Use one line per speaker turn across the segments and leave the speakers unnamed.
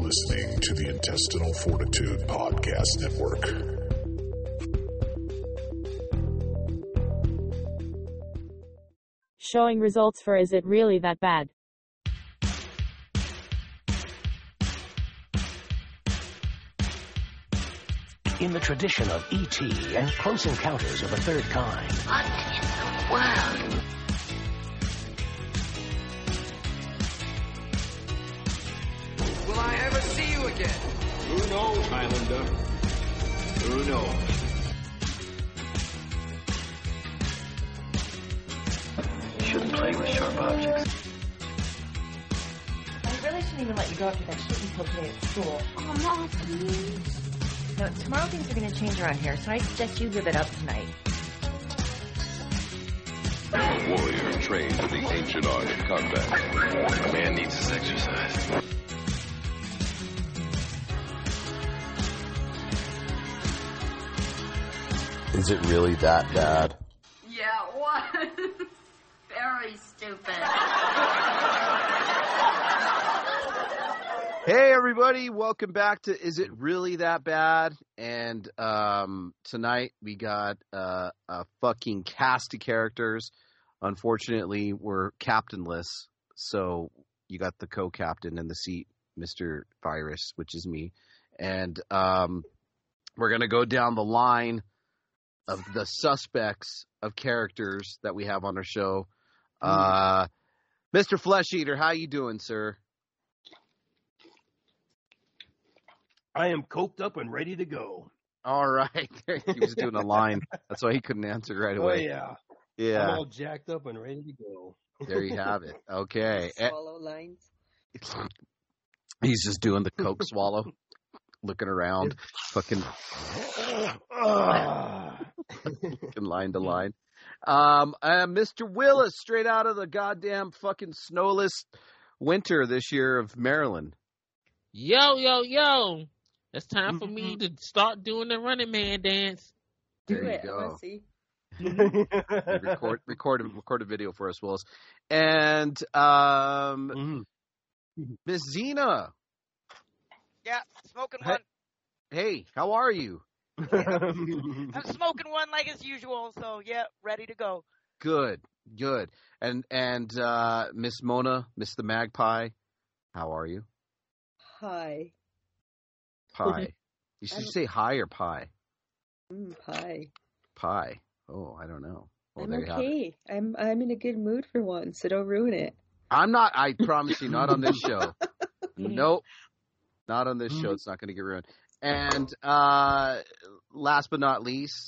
listening to the Intestinal Fortitude Podcast Network.
Showing results for Is It Really That Bad?
In the tradition of E.T. and Close Encounters of the Third Kind.
What in the world?
Will I ever see you again?
Who knows, Highlander? Who knows?
You shouldn't play with sharp objects.
I really shouldn't even let you go after that shit you told today at school.
Oh, Mom, please.
No, tomorrow things are going to change around here, so I suggest you live it up tonight.
A warrior trained in the ancient art of combat.
A man needs his exercise.
Is it really that bad?
Yeah, what? Very stupid.
Hey everybody, welcome back to Is It Really That Bad? And tonight we got a fucking cast of characters. Unfortunately, we're captainless, so you got the co-captain in the seat, Mr. Virus, which is me. And we're going to go down the line of the suspects of characters that we have on our show. Mr. Flesh Eater, how you doing, sir?
I am coked up and ready to go.
All right. He was doing a line. That's why he couldn't answer right away.
Oh, yeah.
Yeah.
I'm all jacked up and ready to go.
There you have it. Okay.
Swallow lines.
He's just doing the coke swallow, looking around, fucking line to line. Mr. Willis, straight out of the goddamn fucking snowless winter this year of Maryland.
Yo. It's time for me to start doing the Running Man dance.
There you go. Record a video for us, Willis. And Miss Zena.
Yeah, smoking one.
Hey, how are you?
I'm smoking one like as usual, so yeah, ready to go.
Good. And Miss Mona, Miss the Magpie, how are you?
Hi.
Pie. You should say hi or pie.
Pie.
Pie. Oh, I don't know. Well,
I'm okay. I'm in a good mood for once, so don't ruin it.
I'm not. I promise you, not on this show. Nope. Not on this show. It's not going to get ruined. And last but not least,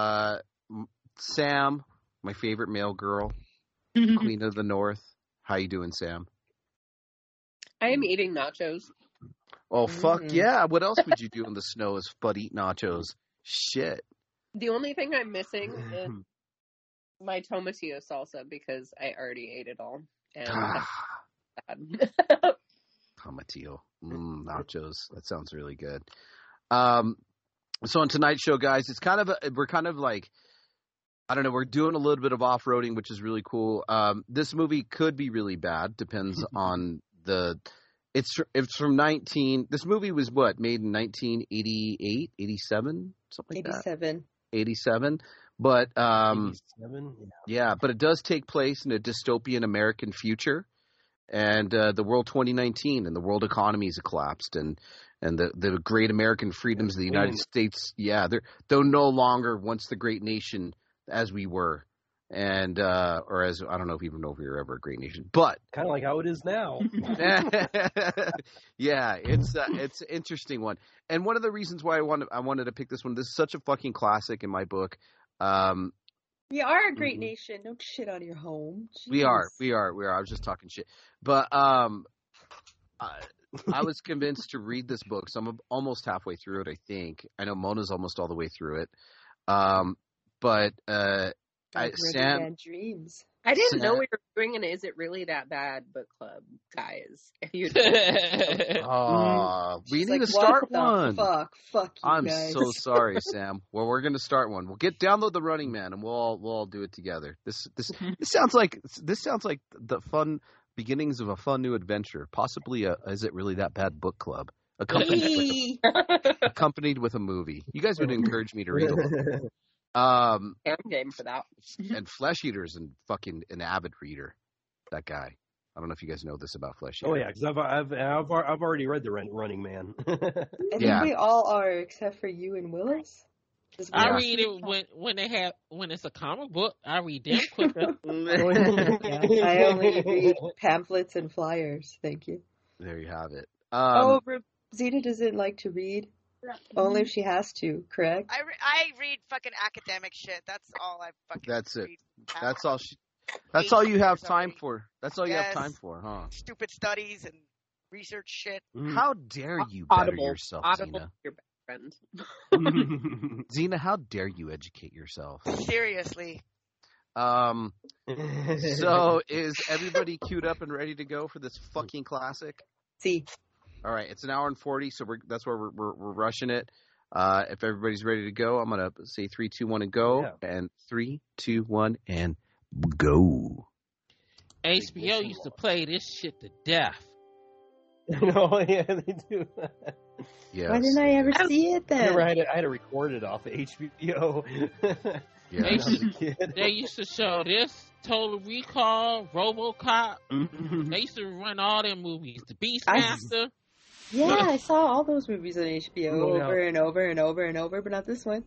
Sam, my favorite male girl, Queen of the North. How you doing, Sam?
I am eating nachos.
Oh, fuck yeah. What else would you do in the snow but eat nachos? Shit.
The only thing I'm missing is my tomatillo salsa because I already ate it all. And
Tomatillo. Nachos. That sounds really good. So on tonight's show, guys, it's we're kind of like, I don't know, we're doing a little bit of off-roading, which is really cool. This movie could be really bad. Depends on it's from this movie was made in 1988, 87, something like
87.
that? 87. But,
87?
Yeah, but it does take place in a dystopian American future. And the world 2019 and the world economy has collapsed and the great American freedoms of the United States, they're no longer once the great nation as we were. And or as I don't know if we were ever a great nation, but
kind of like how it is now.
Yeah, it's an interesting one, and one of the reasons why I wanted to pick this one. This is such a fucking classic in my book.
We are a great nation. Don't shit on your home. Jeez.
We are. I was just talking shit, but I was convinced to read this book, so I'm almost halfway through it. I think I know Mona's almost all the way through it, but.
Sam, dreams.
I didn't know we were doing an Is It Really That Bad book club, guys. If you
we need to start one.
Fuck you
I'm
guys.
so sorry, Sam. Well, we're going to start one. We'll download the Running Man and we'll all do it together. This sounds like the fun beginnings of a fun new adventure, possibly a Is It Really That Bad book club. accompanied with a movie. You guys would encourage me to read a book.
I'm game for that.
And Flesh Eater's an avid reader. That guy. I don't know if you guys know this about Flesh Eater.
Oh yeah, because I've already read the Running Man.
I think we all are, except for you and Willis.
I read it when it's a comic book. I read them quicker.
I only read pamphlets and flyers. Thank you.
There you have it.
Zeta doesn't like to read. Only if she has to, correct?
I read fucking academic shit. That's all I fucking
That's it.
read.
That's all you have time for. That's all you have time for, huh?
Stupid studies and research shit.
How dare you better yourself, Zena?
Your best friend.
Zena, how dare you educate yourself?
Seriously.
So is everybody queued up and ready to go for this fucking classic?
See.
All right, it's an hour and 40, so that's where we're rushing it. If everybody's ready to go, I'm gonna say 3, 2, 1, and go. Yeah. And 3, 2, 1, and go.
HBO used to play this shit to death.
No, yeah, they do.
Yes.
Why didn't I ever see it then?
I had to record it off of HBO.
They used to show this, Total Recall, RoboCop. They used to run all their movies. The Beastmaster.
I saw all those movies on HBO over and over and over and over, but not this one.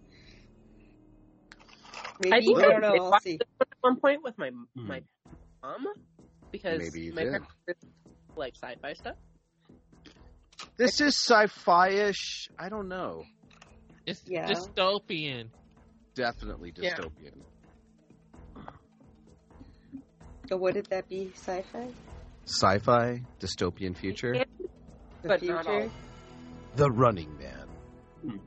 Maybe, I don't know. I'll see.
At one point with my mom, because my parents like sci-fi stuff.
This is sci-fi-ish. I don't know.
It's dystopian.
Definitely dystopian.
So what did that be? Sci-fi?
Sci-fi, dystopian future.
The future.
The Running Man.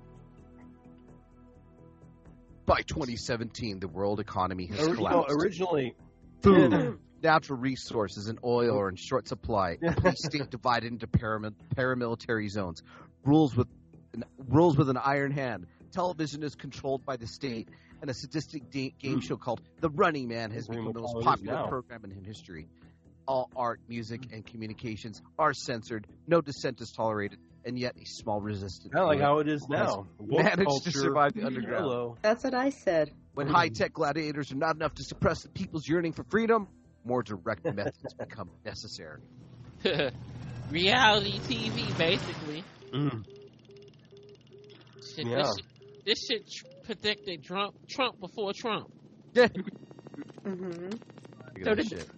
By 2017, the world economy has collapsed.
Originally,
food, natural resources, and oil are in short supply. The police state divided into paramilitary zones. Rules with an iron hand. Television is controlled by the state, and a sadistic game show called The Running Man has become the most popular program in history. All art, music, and communications are censored. No dissent is tolerated, and yet a small resistance.
Kind of like how it is now.
Managed to survive the underground.
Hello.
That's what I said.
When high-tech gladiators are not enough to suppress the people's yearning for freedom, more direct methods become necessary.
Reality TV, basically. Shit, this shit predicted Trump before Trump.
Yeah.
So did
shit.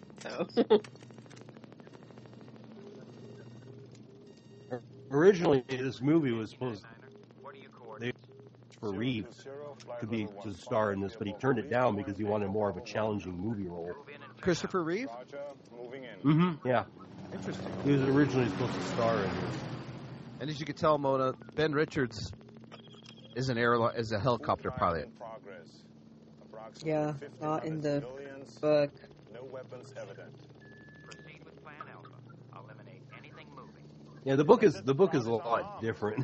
Originally, this movie was supposed for Reeves to star in this, but he turned it down because he wanted more of a challenging movie role.
Christopher Reeve?
Yeah.
Interesting.
He was originally supposed to star in this.
And as you can tell, Mona, Ben Richards is a helicopter pilot.
Yeah, not in the book.
No weapons evident. Proceed with Plan Alpha. Eliminate anything moving.
Yeah, the book is a lot different.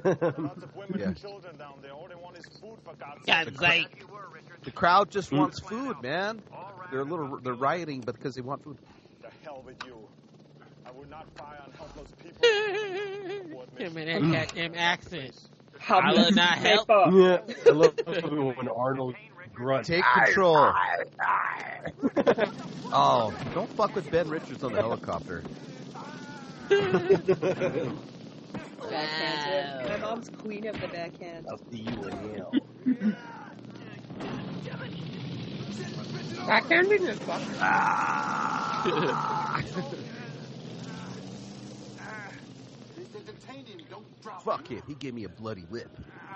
The crowd just wants food, man. They're rioting because they want food.
The hell with you. I would not fire on helpless people.
Him and that goddamn accent.
I
will not help.
Yeah, I love when Arnold grunts.
Take control. Oh, don't fuck with Ben Richards on the helicopter.
Backhand. My mom's queen of the backhand.
I'll see you in hell.
Backhanding is fun.
Fuck it, he gave me a bloody lip.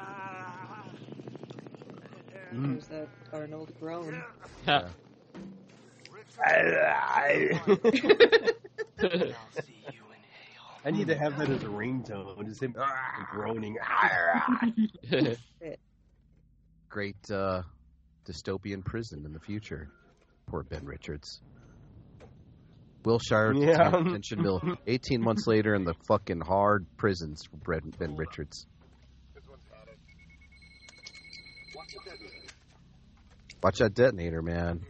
There's that Arnold groan.
Yeah.
I need to have that as a ringtone. Just him groaning.
Great dystopian prison in the future. Poor Ben Richards. Wilshire detention mill. 18 months later in the fucking hard prisons for Ben Richards. Watch that detonator, man.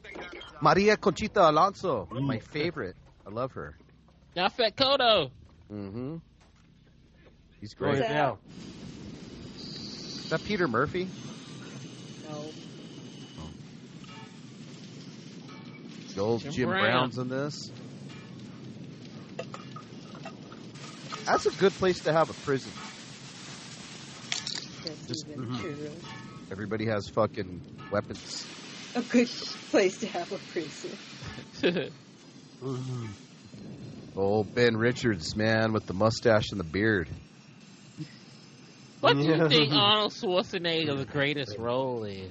Maria Conchita Alonso, my favorite. I love her.
Yaphet Kotto.
Mm-hmm. He's great.
Now.
Is that Peter Murphy?
No.
The old Jim Brown's in this. That's a good place to have a prison.
That's even true.
Everybody has fucking weapons.
A good place to have a prison.
Old Ben Richards, man, with the mustache and the beard.
What do you think Arnold Schwarzenegger's greatest role is?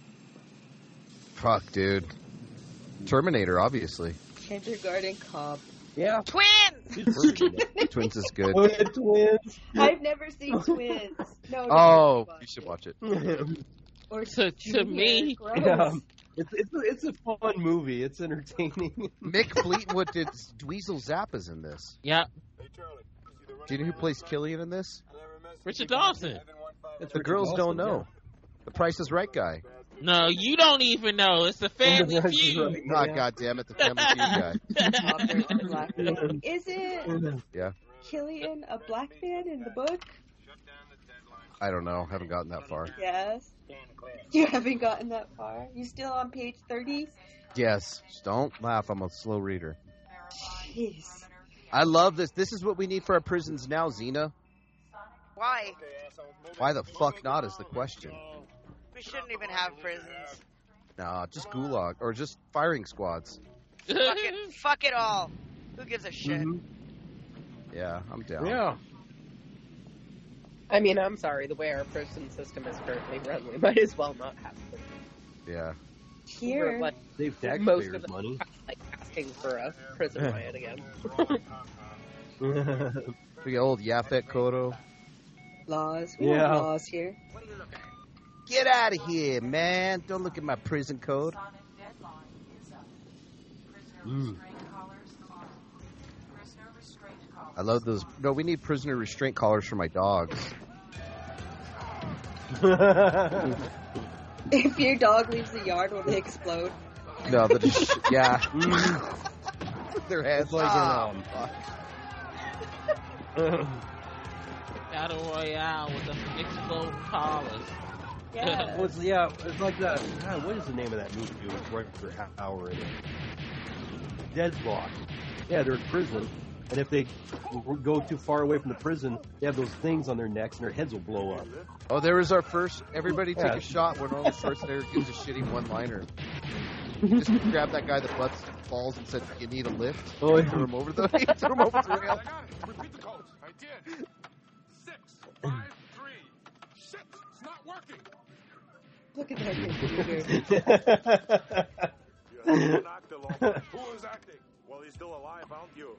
Fuck, dude. Terminator, obviously.
Kindergarten Cop.
Yeah.
Twins!
Twins is good.
Twins.
I've never seen Twins. No.
Oh, you should watch it.
Or
to me,
yeah, it's a fun movie. It's entertaining.
Mick Fleetwood did Dweezil Zappa's in this.
Yeah.
Do you know who plays Killian in this?
Richard Dawson.
The girls don't know. The Price is Right guy.
No, you don't even know. It's the Family Feud.
Ah, goddammit, the Family Feud guy.
Is it
Yeah.
Killian a black man in the book?
I don't know. Haven't gotten that far.
Yes. You haven't gotten that far? You still on page 30?
Yes. Just don't laugh. I'm a slow reader.
Jeez.
I love this. This is what we need for our prisons now, Xena.
Why?
Why the fuck not is the question.
We shouldn't even have prisons.
Nah, just gulag. Or just firing squads.
Fuck it all. Who gives a shit?
Yeah, I'm down.
Yeah.
I mean, I'm sorry. The way our prison system is currently run, we might as well not have prisons.
Yeah.
Here.
Like,
Save
most
taxpayers
of
money.
Like asking for a prison riot again.
We got old Yaphet Kotto.
Laws. We have laws here.
Get out of here, man. Don't look at my prison code. I love those. No, we need prisoner restraint collars for my dogs.
If your dog leaves the yard, will they explode?
No, they're just, yeah. Their heads
like
Battle Royale with the exploding collars.
Yeah.
It's like that. God, what is the name of that movie? It was right for Hour in it. Deadlock. Yeah, they're in prison, and if they go too far away from the prison, they have those things on their necks, and their heads will blow up.
Oh, there was our first. Everybody take a shot when Arnold Schwarzenegger gives a shitty one-liner. Just grabbed that guy that falls and said, "You need a lift."
Oh, yeah.
Threw him over the rail.
Repeat the code. I did. 6, 5, 3. Shit, it's not working.
Look at that computer.
You're an actor, Lobo. Who is acting? Well, he's still alive, aren't you?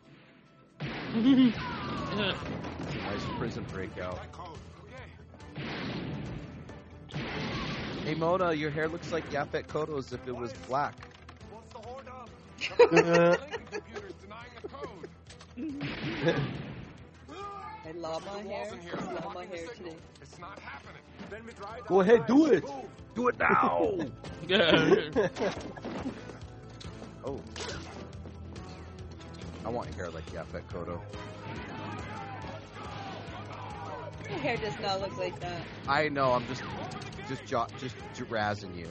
Nice prison breakout. Hey, Mona, your hair looks like Yaphet Kotto's if it was black.
What's the hold up? The computer's denying the code.
I love my hair. I love my hair today.
It's not happening. Then we try
Go ahead, do it. Do it now.
Oh. I want hair like Yaphet Kotto.
Your hair does not look like that.
I know, I'm just razzing you.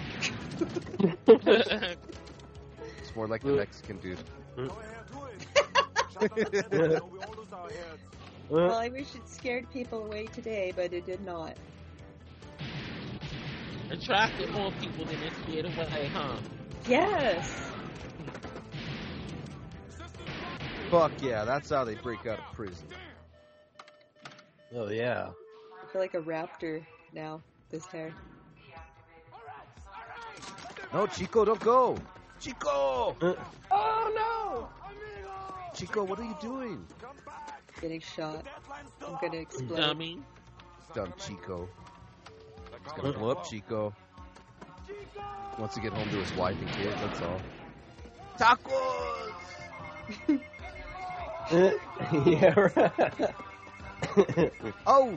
It's more like the Mexican dude.
Well, I wish it scared people away today, but it did not.
Attracted more people than it scared away, huh?
Yes.
Fuck yeah, that's how they break out of prison.
Oh yeah.
I feel like a raptor now, this hair.
No, Chico, don't go! Chico!
Oh no!
Chico, what are you doing?
Getting shot. I'm gonna explode.
Dummy.
Dumb Chico. He's gonna blow up Chico. Wants to get home to his wife and kids, that's all. Tacos!
Yeah, right.
Oh!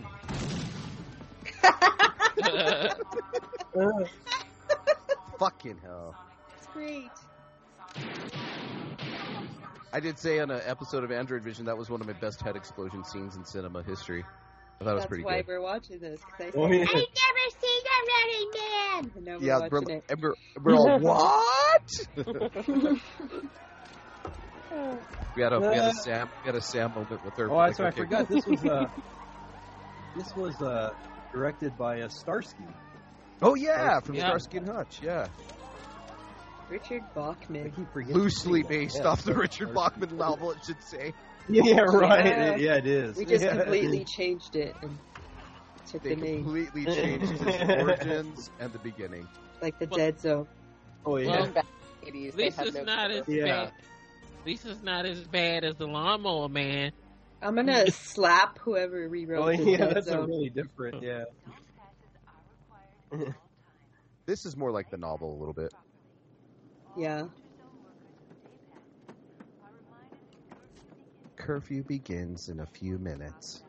Fucking hell.
It's great.
I did say on an episode of Android Vision that was one of my best head explosion scenes in cinema history. I thought it was pretty good.
That's why we're watching this. I
Oh, yeah.
I've never seen a Running Man. And now
Yeah,
we're watching it.
we're all, what? we had a Sam moment with her.
Oh, that's right. I forgot. This was directed by Starsky.
Oh yeah, from Starsky and Hutch. Yeah.
Richard Bachman.
Loosely based off the Richard Bachman novel, it should say.
Yeah, right. Yeah, it is.
We just completely changed it and took
They
the name.
completely changed his origins and the beginning.
Like the Dead Zone.
Oh yeah.
Well, at least
it's not as bad. At least it's not as bad as the Lawnmower Man.
I'm gonna slap whoever rewrote
Oh
the
yeah,
Dead
that's
Zone.
a really different. Yeah.
This is more like the novel a little bit.
Yeah.
Curfew begins in a few minutes.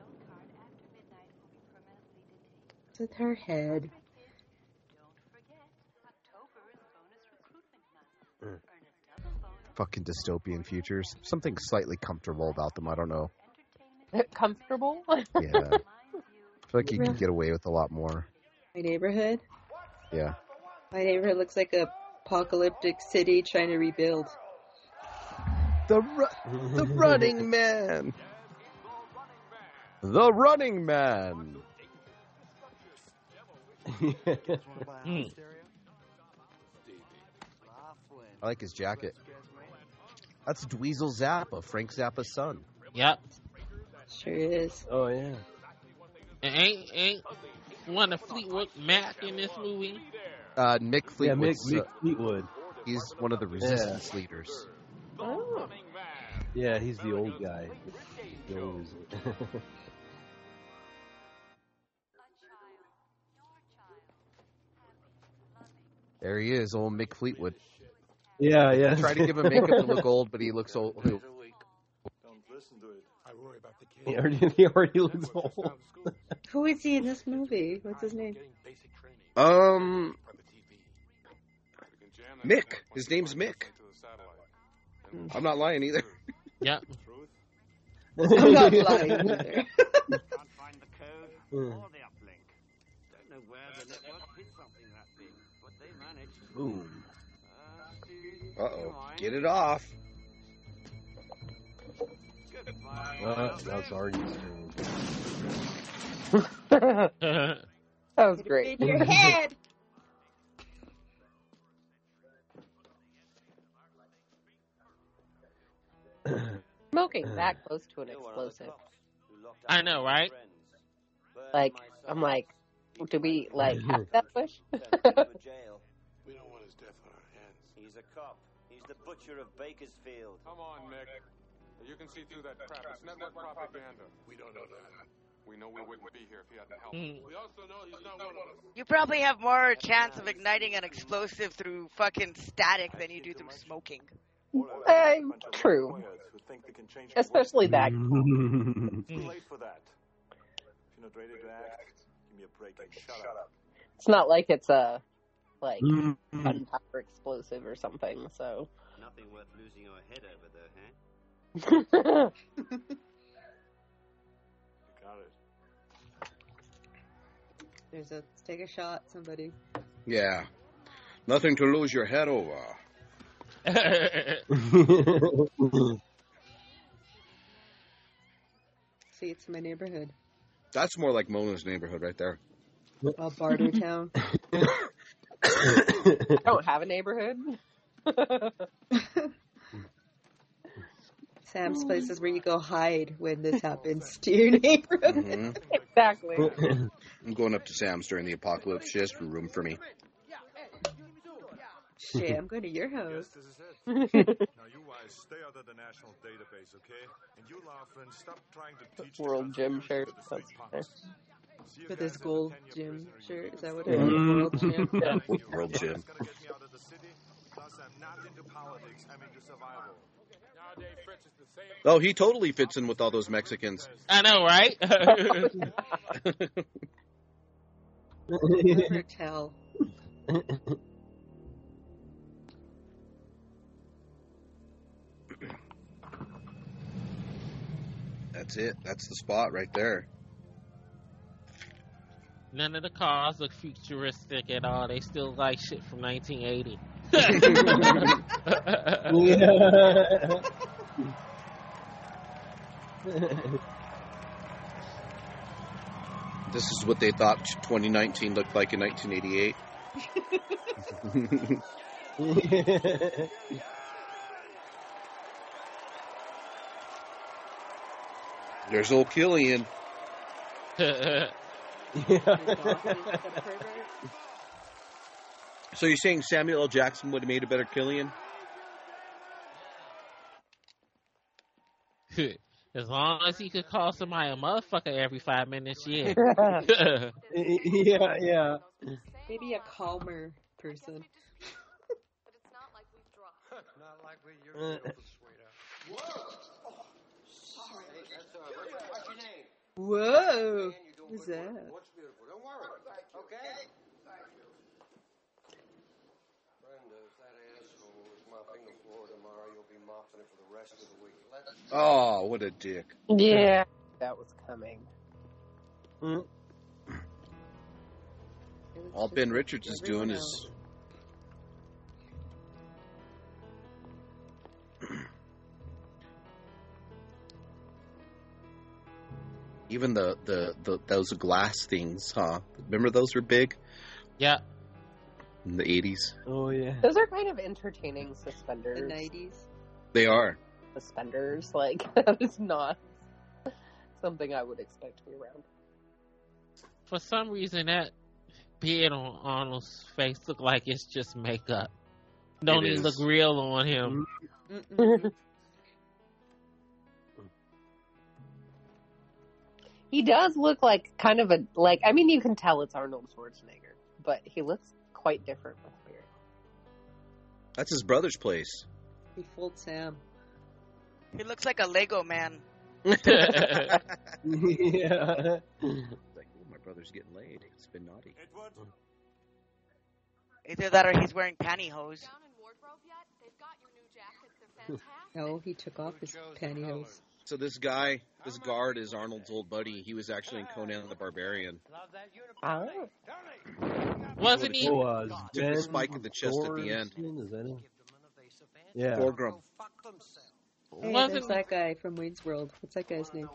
With her head.
Fucking dystopian futures. Something slightly comfortable about them. I don't know.
Comfortable?
Yeah. I feel like you could get away with a lot more.
My neighborhood?
Yeah.
My neighborhood looks like a apocalyptic city trying to rebuild.
The Running Man. The Running Man. I like his jacket. That's Dweezil Zappa, Frank Zappa's son.
Yep.
Sure is.
Oh yeah.
And ain't one of Fleetwood Mac in this movie?
Mick Fleetwood.
Yeah, Mick Fleetwood.
He's one of the resistance leaders.
Oh.
Yeah, he's the old guy. The old-
There he is, old Mick Fleetwood.
Yeah, yeah.
Try to give him makeup to look old, but he looks old.
Don't listen to it. I worry about the kids.
He already looks old.
Who is he in this movie? What's his name?
Mick. His name's Mick. I'm not lying either.
Yep.
I'm not lying either.
Can't find the code or the uplink. Don't know where the network hit something that big, but they managed.
Boom.
Uh-oh. Get it off.
That's already
That was great.
In your head.
Smoking that close to an explosive.
I know, right?
Like, I'm like, do we like have that push?
We don't want his death on our hands.
He's a cop. He's the butcher of Bakersfield.
Come on, Mick. You can see through that crap. It's network propaganda. We don't know that. We know we wouldn't be here if he hadn't helped. We also know he's not one of us.
You probably have more chance of igniting an explosive through fucking static than you do through smoking.
True. Especially that.
Too late for that. If you're not ready to act, give me a break and shut up.
It's not like it's a gunpowder explosive or something. So.
Nothing worth losing your head over, though, huh?
You got it.
Let's take a shot, somebody.
Yeah. Nothing to lose your head over.
See, it's my neighborhood.
That's more like Mona's neighborhood right there.
Bartertown.
I don't have a neighborhood.
Sam's place is where you go hide when this happens to your neighborhood.
Mm-hmm.
Exactly.
I'm going up to Sam's during the apocalypse. She has room for me.
Shit, I'm going to your house.
Yes, this is it. Now you guys stay out of the national database, okay? And you, Laughlin, stop trying to teach
World Gym shirt.
With his gold gym shirt. Is that what it is? World Gym?
Yeah. World Gym. Oh, he totally fits in with all those Mexicans.
I know, right?
Never tell.
That's it. That's the spot right there.
None of the cars look futuristic at all. They still like shit from 1980.
This is what they thought 2019 looked like in 1988. There's old Killian. So you're saying Samuel L. Jackson would have made a better Killian?
As long as he could call somebody a motherfucker every 5 minutes, yeah.
Yeah.
Maybe a calmer person.
Not like you're
Whoa. What's that?
What's beautiful? Don't worry. Okay? Brenda, if that asshole is mopping the floor tomorrow, you'll be mopping it for the rest of the week.
Oh, what a dick.
Yeah. That was coming.
All Ben Richards is doing is... Even the those glass things, huh? Remember those were big?
Yeah.
In the 80s.
Oh, yeah.
Those are kind of entertaining suspenders.
The 90s.
They are.
Suspenders, like, that is not something I would expect to be around.
For some reason, that beard on Arnold's face look like it's just makeup. Don't even look real on him.
He does look like kind of I mean, you can tell it's Arnold Schwarzenegger, but he looks quite different with beard.
That's his brother's place.
He fooled Sam.
He looks like a Lego man.
Yeah. Like, oh, my brother's getting laid. It's been naughty.
Either that or he's wearing pantyhose.
No, he took off his pantyhose.
So this guy, this guard is Arnold's old buddy. He was actually in Conan the Barbarian.
Oh.
Wasn't he?
Took the spike in the chest at the end.
Is that him? Yeah.
Thorgrim.
Hey, there's that guy from Wayne's World. What's that guy's name?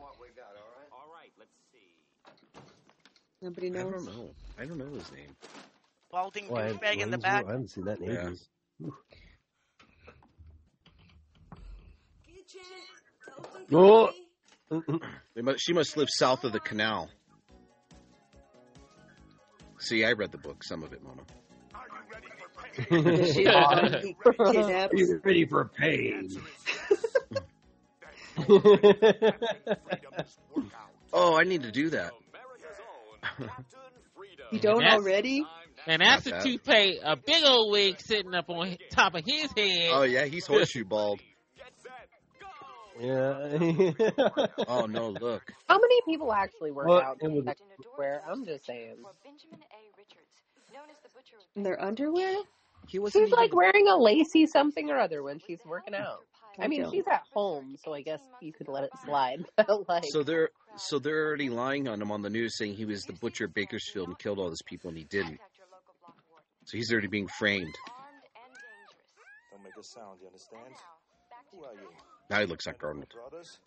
Nobody knows?
I don't know his name.
Balding douchebag in the back.
I haven't seen that in ages.
Oh. She must live south of the canal. See, I read the book, some of it, Mama.
Are
you ready for pain?
Oh, I need to do that.
You don't already?
And that's a toupee, a big old wig sitting up on top of his head.
Oh, yeah, he's horseshoe bald.
Yeah.
Oh, no, look.
How many people actually work out in underwear? I'm just saying.
In their underwear?
She's like wearing a lacy something or other when she's working out. I mean, she's at home, so I guess you could let it slide. But
So they're already lying on him on the news, saying he was the butcher of Bakersfield and killed all those people, and he didn't. So he's already being framed.
Don't make a sound, you understand? Who are you?
Now he looks like Arnold.
Brothers?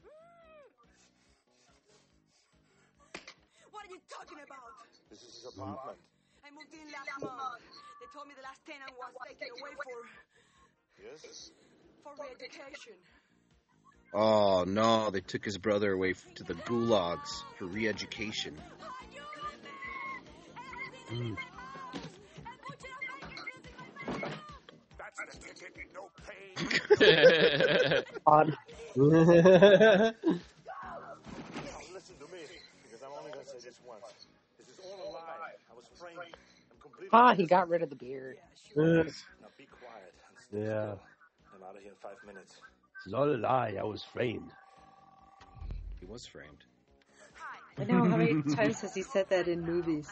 What are you talking about?
This is his apartment.
I moved in last month. They told me the last tenant was taken away for
Yes?
re-education.
Oh, no, they took his brother away to the gulags for re-education.
That's the ticket, no pain.
Odd.
Listen to me, because I'm only going to say this once. This is all a lie. I was framed. I'm completely...
he got rid of the beard.
Now be quiet.
Yeah.
I'm out of here in 5 minutes.
It's not a lie. I was framed.
He was framed.
I know. How many times has he said that in movies?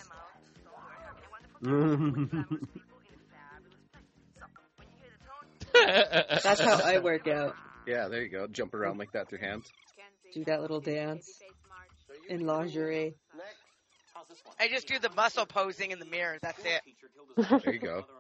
That's how I work out.
Yeah, there you go. Jump around like that with your hands.
Do that little dance in lingerie.
I just do the muscle posing in the mirror. That's it.
There you go.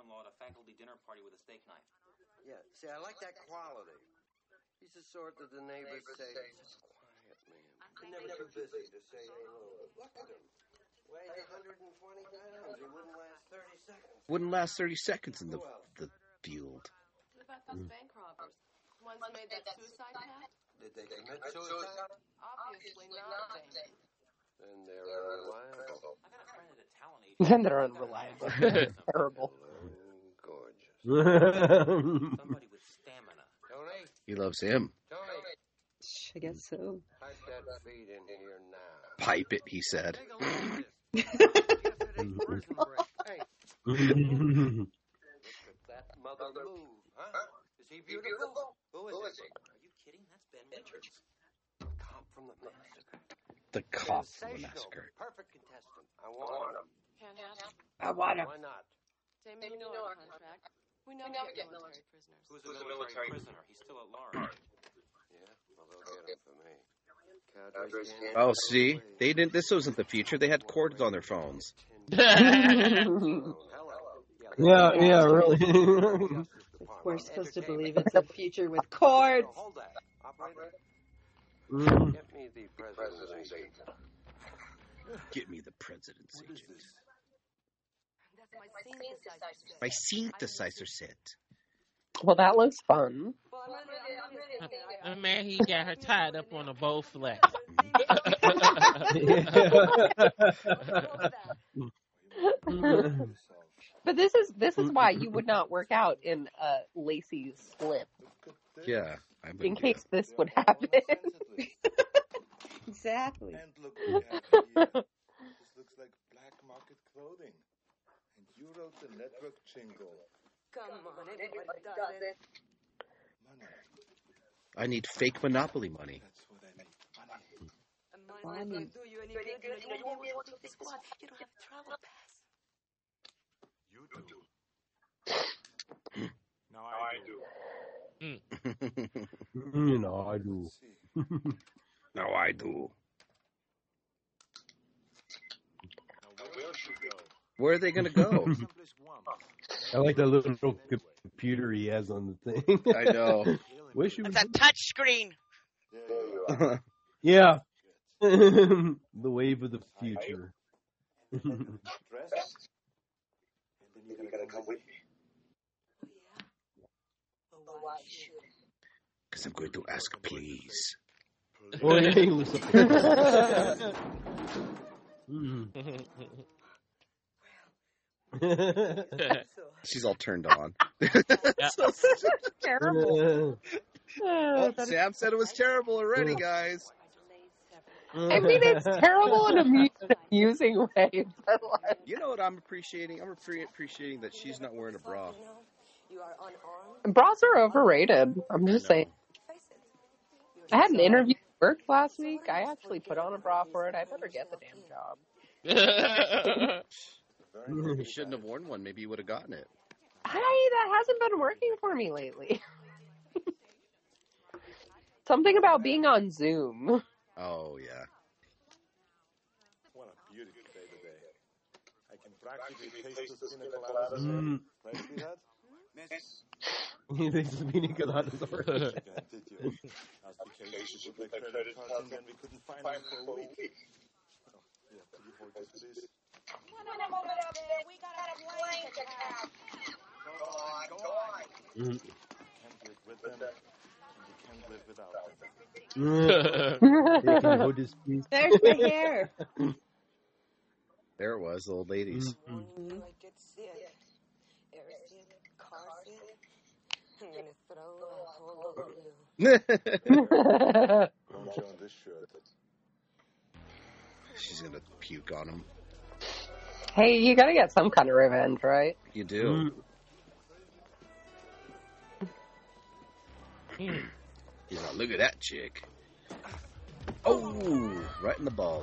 Yeah, see, I like that quality. He's the sort that the neighbors say, just quiet, man. He's never too busy to say hello. Look at him. Weighs 120 pounds. He wouldn't last 30 seconds.
Wouldn't last 30 seconds in the field.
What about those bank robbers? Ones who made that suicide pact?
Did they commit suicide?
Obviously not.
Then they're unreliable.
I got a friend at a talent agency.
Then they're unreliable. Terrible.
Gorgeous.
Somebody with stamina.
Tony?
He loves him.
Tony?
I guess so.
Pipe that feed in here now.
Pipe it, he said.
Hey. That mother move, huh? Is he beautiful? Who is he?
Are you kidding? That's Ben Richards.
Cop from the massacre.
The cop from the massacre.
Perfect contestant. I want him.
Can't have him.
I want him.
Why not?
Same name, no contract. We know we get military prisoners.
Who's a military prisoner? He's still at large. Yeah, well, they'll get him for me.
Oh, see? They didn't. This wasn't the future. They had cords on their phones.
Yeah, really.
We're supposed to believe it's a future with cords.
Hold that. Operator? Get me the president's agent.
Get me the president's agent.
That's
My synthesizer set.
Well, that looks fun.
Man, he got her tied up on a Bowflex.
But this is why you would not work out in Lacey's slip.
Yeah.
In case this would happen.
Exactly.
And look what we have here. This looks like black market clothing. And you wrote the network jingle.
Come on, everybody does it.
Money.
I need fake Monopoly money.
That's what I need.
Money won't do you any good. You won't be able to the squad. You don't have travel pass.
You do. Now I do.
You know, I do.
No, I do.
Now where should we go?
Where are they going to go?
Someplace warm.
I like that little computer he has on the thing.
I know.
Wish you
It's a touch screen.
Yeah. The wave of the future.
Dress. And then you're gonna come with me.
Why should?
Because I'm going to ask, please.
Oh, yeah, English.
She's all turned on.
Terrible.
Oh, Sam said it was terrible already, guys.
I mean, it's terrible in an amusing way. But like,
you know what I'm appreciating? I'm appreciating that she's not wearing a bra.
You are unarmed.
bras are overrated. I'm just saying. I had an interview at work last week. I actually put on a bra for it. I better get the damn job.
You shouldn't have worn one. Maybe you would have gotten it.
That hasn't been working for me lately. Something about being on Zoom.
Oh, yeah.
What a beautiful day today. I can practically taste the pina coladas. Right, sweetheart? Miss.
He thinks the pina coladas are
Did you? That's because she put my credit card in and we couldn't find them for a week. Oh, yeah, could you hold this, please?
We got a plane to catch. Go on.
You can't live with them, and you can't live without them.
Yeah, can you hold this, please?
There's the hair.
There it was, the old ladies.
I get sick. Air sick, car sick. I'm gonna throw a whole load of you.
Don't you on this shirt?
She's going to puke on him.
Hey, you gotta get some kind of revenge, right?
You do. He's like, look at that chick. Oh, right in the balls.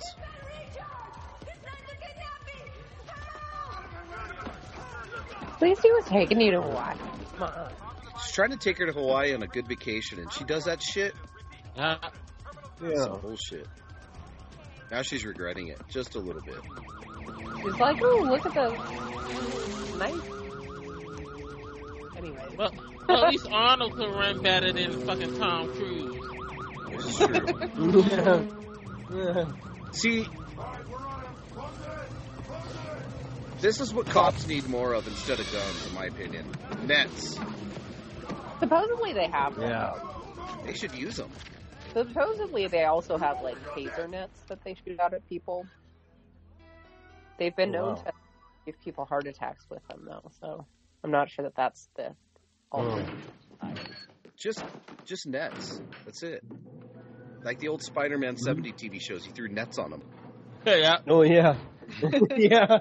At least he was taking you to Hawaii.
She's trying to take her to Hawaii on a good vacation, and she does that shit. Some bullshit. Now she's regretting it just a little bit.
She's like, oh, look at the knife. Anyway.
Well, at least Arnold could run better than fucking Tom Cruise.
This is true. See, this is what cops need more of instead of guns, in my opinion. Nets.
Supposedly they have them.
Yeah. They should use them.
Supposedly they also have, like, taser nets that they shoot out at people. They've been known to give people heart attacks with them, though, so I'm not sure that that's the alternative.
Just nets. That's it. Like the old Spider-Man 70 TV shows, he threw nets on them.
Yeah.
Oh, yeah. Yeah.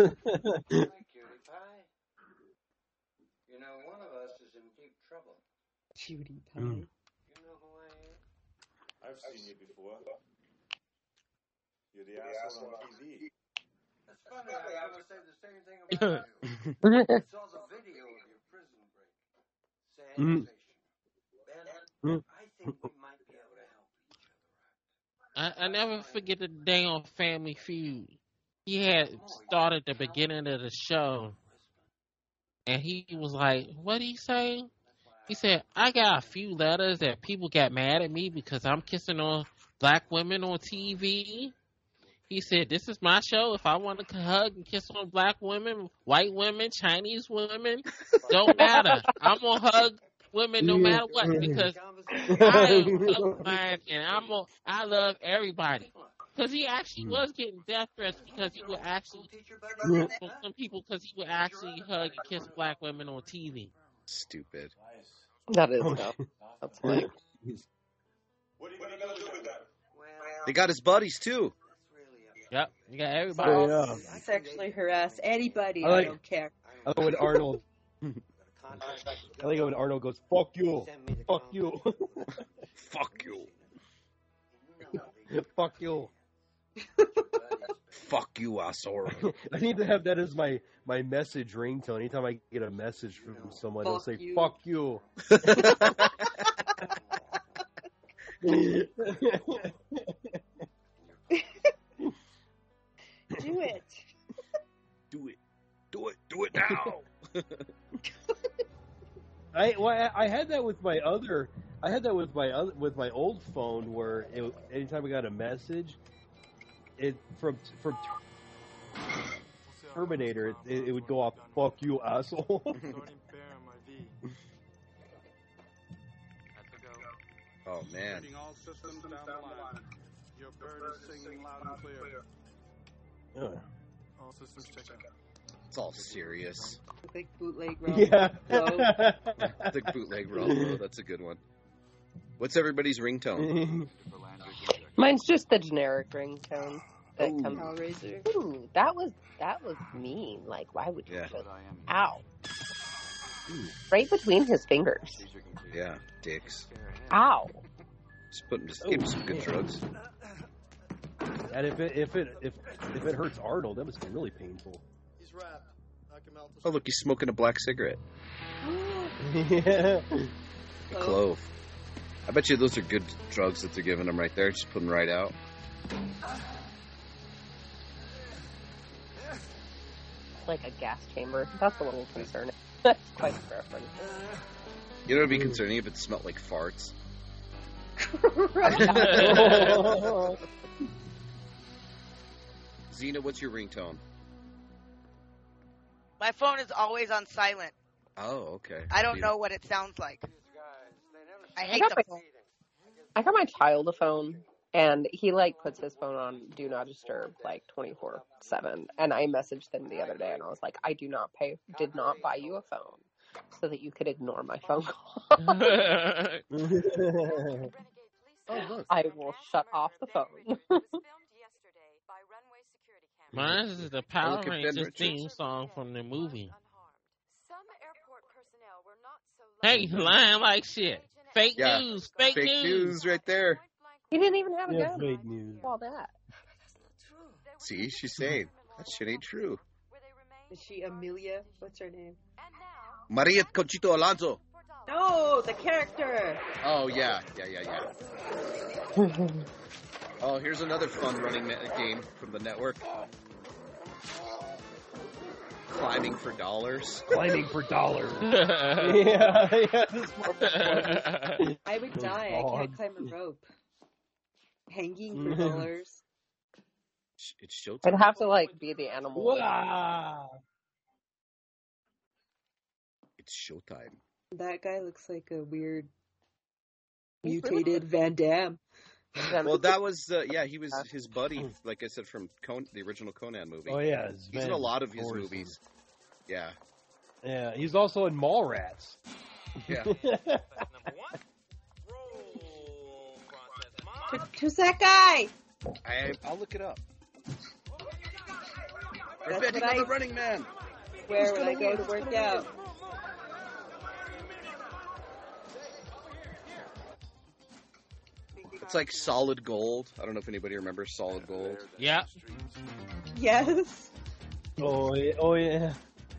You know, one of us is in deep trouble.
Cutie pie.
You know who I am? I've seen you before. You're the asshole on TV.
It's funny, I would say the same thing about you. I saw the video of your prison break. Sanitation. Ben, I think we might be able to help each other out.
I never forget the day on Family Feud. He had started the beginning of the show, and he was like, what did he say? He said, I got a few letters that people got mad at me because I'm kissing on black women on TV. He said, this is my show. If I want to hug and kiss on black women, white women, Chinese women, don't matter. I'm going to hug women no matter what because I am colorblind and I love everybody. Because he actually was getting death threats because he would actually, from some people, because he would actually hug and kiss black women on TV.
Stupid.
That is dumb. That's funny.
What are you going to do with that?
They got his buddies, too.
Yep, you got everybody.
Yeah.
Sexually harass anybody,
I
don't care.
I like when Arnold. I like when Arnold goes, "Fuck you, fuck you,
fuck you,
fuck you,
fuck you, asshole."
I need to have that as my message ringtone. Anytime I get a message from someone, they'll say,
you.
"Fuck you."
Do it.
Do it. Do it. Do it now.
I had that with my other. I had that with my old phone where anytime I got a message, it from Terminator, it would go off. Fuck you, asshole.
Oh man.
All systems down the line. Your bird is singing loud and clear. All systems checking.
It's all serious.
Big bootleg roll.
Yeah.
The bootleg roll. That's a good one. What's everybody's ringtone?
Mine's just the generic ringtone that
Ooh.
comes.
Hellraiser.
Ooh, that was mean. Like, why would you?
Yeah.
Ow! Right between his fingers.
Yeah, dicks.
Ow!
Just give him some good drugs.
And if it hurts Arnold, that must be really painful.
He's wrapped. Knock him out.
Oh, look, he's smoking a black cigarette.
Yeah.
A clove. I bet you those are good drugs that they're giving him right there. Just put them right out.
Like a gas chamber. That's a little concerning. That's quite a reference.
You know what would be concerning if it smelled like farts? Xena, what's your ringtone?
My phone is always on silent.
Oh, okay.
I don't know what it sounds like. I hate the phone.
I got my child a phone, and he puts his phone on Do Not Disturb 24/7. And I messaged him the other day, and I was like, I did not buy you a phone so that you could ignore my phone call. I will shut off the phone.
Mine is the Power Rangers theme song from the movie. Hey, lying like shit. Fake news. Fake news
right there.
He didn't even have a gun.
Fake news.
All that.
See, she's saying that shit ain't true.
Is she Amelia? What's her name?
Maria Conchito Alonso.
No, the character.
Oh, yeah. Oh, here's another fun running game from the network. Climbing for dollars.
Climbing for dollars. yeah, this is more fun.
I would die. I can't climb a rope. Hanging for dollars.
It's showtime.
I'd have to like be the animal.
Wow.
It's showtime.
That guy looks like a weird mutated Van Damme.
Well, that was he was his buddy, like I said, from the original Conan movie.
Oh yeah,
he's in a lot of his movies. Yeah.
Yeah, he's also in Mallrats.
Yeah.
Who's that guy?
I'll look it up. We're
That's
betting on the Running Man.
Where when I go to work out.
It's like Solid Gold. I don't know if anybody remembers Solid Gold.
Yeah.
Yes.
Oh yeah.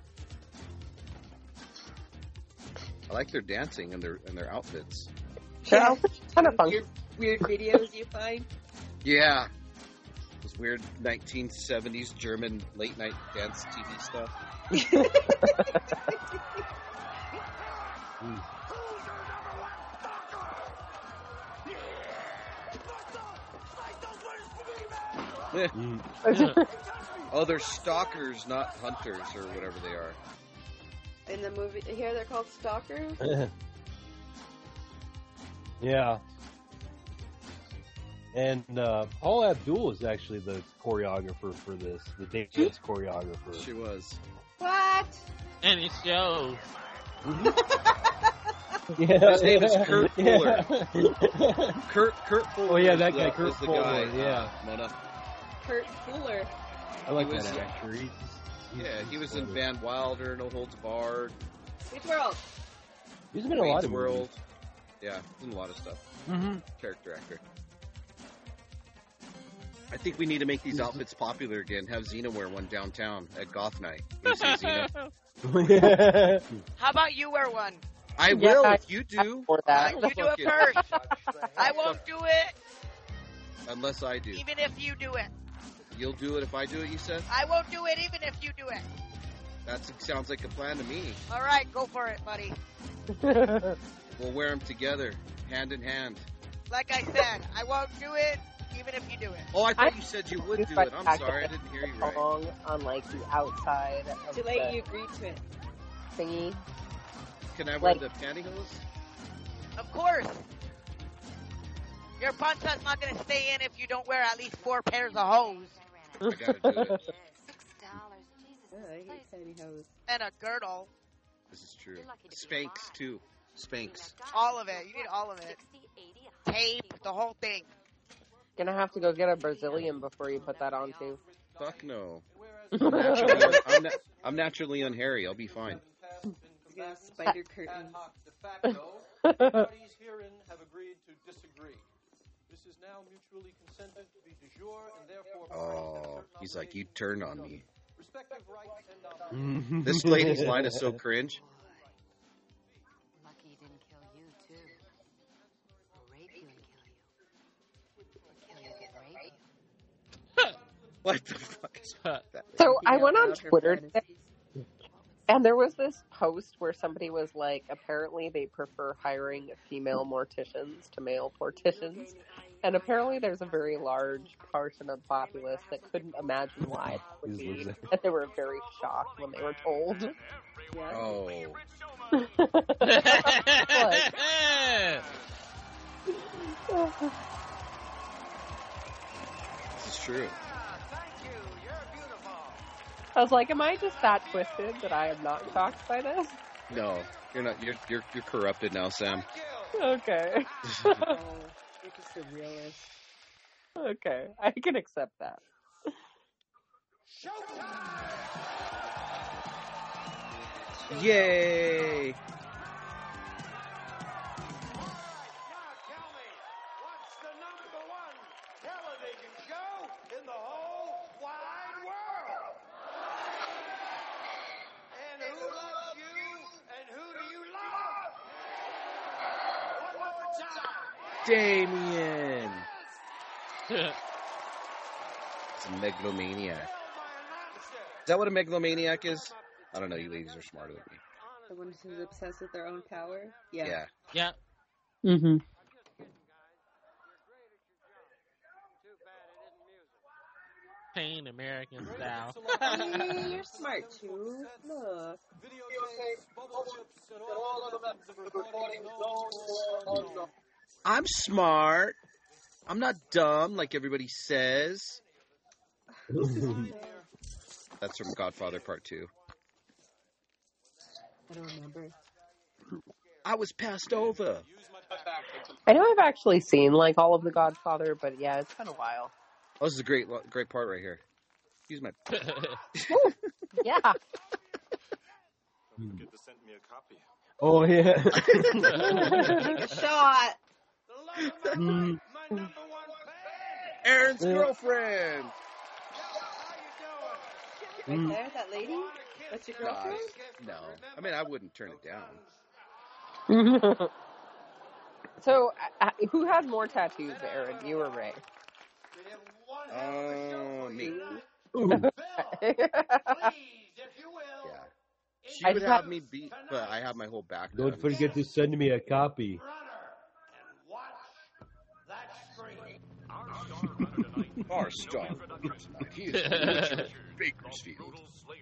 I like their dancing and their outfits.
Yeah, kind of fun.
Weird videos you find.
Yeah. Those weird 1970s German late night dance TV stuff. Oh, they're stalkers, not hunters, or whatever they are.
In the movie here, they're called stalkers.
Yeah. And Paula Abdul is actually the choreographer for this, the dance choreographer.
She was.
What?
And it shows.
Yeah.
His name is Kurt Fuller. Kurt Fuller.
Oh yeah, that guy,
Kurt
Fuller.
Guy,
Yeah.
Mona.
Kurt Fuller.
I like that actor.
He was in Van Wilder, No Holds Barred.
Which world?
He's been in a lot of
World.
movies.
Yeah, he's in a lot of stuff.
Mm-hmm.
Character actor. I think we need to make these outfits popular again. Have Xena wear one downtown at Goth Night. You see Xena?
How about you wear one?
I will if you do.
For that.
You do it first. I won't do it.
Unless I do.
Even if you do it.
You'll do it if I do it, you said?
I won't do it even if you do it.
That sounds like a plan to me.
All right, go for it, buddy.
We'll wear them together, hand in hand.
Like I said, I won't do it even if you do it.
Oh, I thought you said you would do it. I'm sorry, I didn't hear you right.
On like the outside of
Too late, you agreed to it.
Thingy.
Can I wear the pantyhose?
Of course. Your punch's not going to stay in if you don't wear at least 4 pairs of hose.
I gotta do it.
I hate pantyhose.
And a girdle.
This is true. Spanx, too. Spanx.
All of it. You need all of it. Tape, the whole thing.
Gonna have to go get a Brazilian before you put that on, too.
Fuck no. I'm naturally unhairy. I'll be fine.
Spider curtains.
Parties herein have agreed to disagree. This is now mutually consented to be de jure and therefore.
Oh, he's like, you turned on me.
Respective rights and
This lady's line is so cringe.
Lucky he didn't kill you too. Or rape you and kill you. Or kill you and rape you.
What the fuck is that?
So I went on Twitter today, and there was this post where somebody was like, apparently they prefer hiring female morticians to male morticians. And apparently there's a very large portion of the populace that couldn't imagine why that would be. And they were very shocked when they were told.
Yeah.
Oh. This is true.
I was like, am I just that twisted that I am not shocked by this?
No, you're not. You're corrupted now, Sam.
Okay.
Oh, you're just a realist.
Okay, I can accept that.
Yay! Damien. It's a megalomaniac. Is that what a megalomaniac is? I don't know. You ladies are smarter than me.
The one who's obsessed with their own power? Yeah.
Yeah.
Mm-hmm.
Pain American style.
You're smart too. Look.
I'm smart. I'm not dumb like everybody says. That's from Godfather Part 2.
I don't remember.
I was passed over.
I know I've actually seen like all of The Godfather, but yeah, it's been a while.
Oh, this is a great part right here. Use my.
Yeah.
Don't forget to send me a copy.
Oh yeah.
Take a shot.
Aaron's girlfriend.
Right there, that lady. That's your girlfriend?
No, I mean I wouldn't turn it down.
So, who has more tattoos, Aaron? You or Ray?
Me. She would have me beat, but I have my whole back done.
Don't forget to send me a copy.
Our star. He is Richard Bakersfield.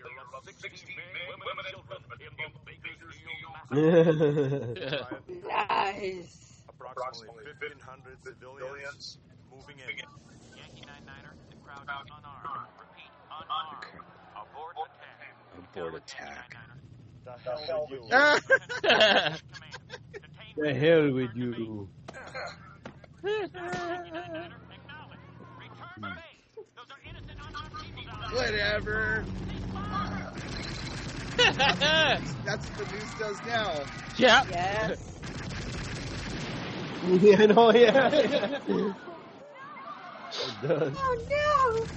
Nice.
Approximately 1,500 civilians moving in.
Yankee 9-9er, the crowd is unarmed. Repeat, unarmed. Abort attack.
The hell with you.
The hell with you.
Whatever. That's what the news does now.
Yeah.
Yes.
Yeah, no, yeah. It does.
Oh no.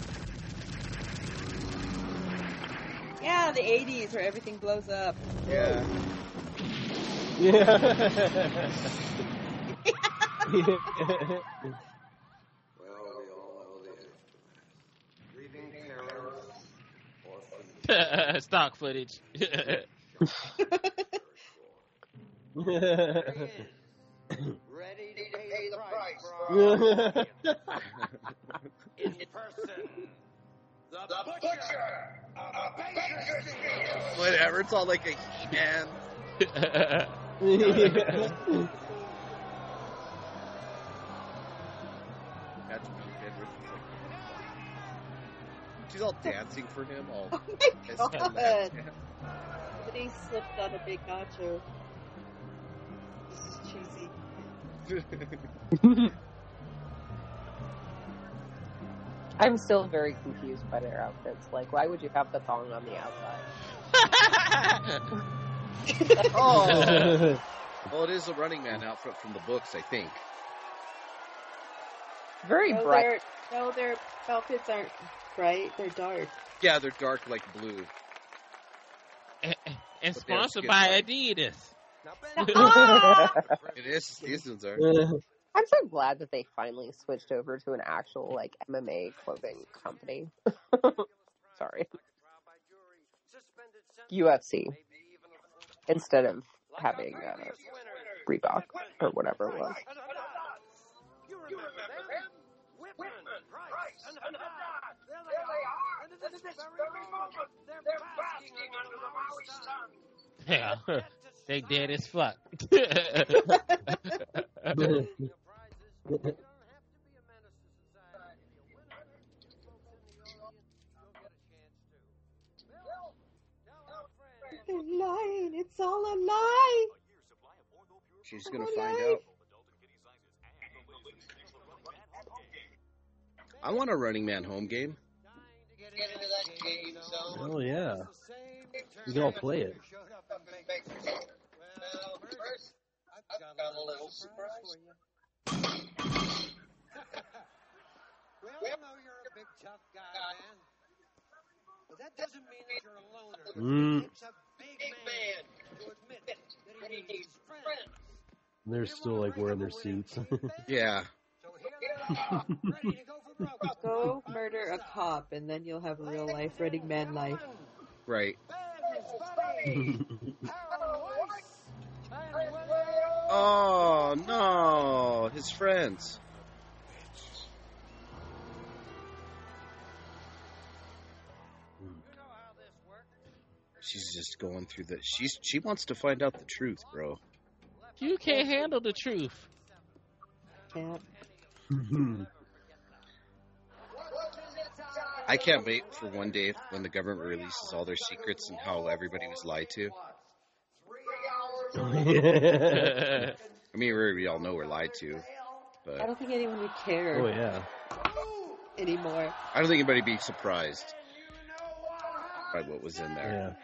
Yeah, the 80s where everything blows up.
Yeah.
Yeah.
Stock footage.
Ready to pay the price for in person. The butcher of Bakersfield.
Whatever. It's all like a He-Man. That's she's all dancing for him. All
Oh my god. Somebody slipped on a big nacho. This is cheesy.
I'm still very confused by their outfits. Like, why would you have the thong on the outside?
Oh. Well, it is a Running Man outfit from the books, I think.
Very bright.
Their outfits aren't bright. They're dark.
Yeah, they're dark like blue.
And sponsored by Adidas.
It is. These ones are.
I'm so glad that they finally switched over to an actual, like, MMA clothing company. Sorry. UFC. Instead of having Reebok or whatever it was.
You remember them? Whitman, Price, and Haddad. There they are. And at this very moment, they're basking under the Maui sun.
Yeah, they dead as fuck.
They're lying. It's all a lie.
She's gonna find out. I want a Running Man home game.
Oh yeah. We can all play it.
Well, first, I've got a little surprise for you. We all know you're a big tough guy, man. But that doesn't mean that you're a loner. It's a big man to admit that he needs friends.
They're still like wearing their suits.
Yeah.
Go murder a cop, and then you'll have a real life Running Man life.
Right. Oh no, his friends. She's just going through the. She wants to find out the truth, bro.
You can't handle the truth.
Can't.
I can't wait for one day when the government releases all their secrets and how everybody was lied to. I mean, we all know we're lied to, but
I don't think anyone would care.
Oh yeah.
Anymore.
I don't think anybody would be surprised by what was in there.
Yeah.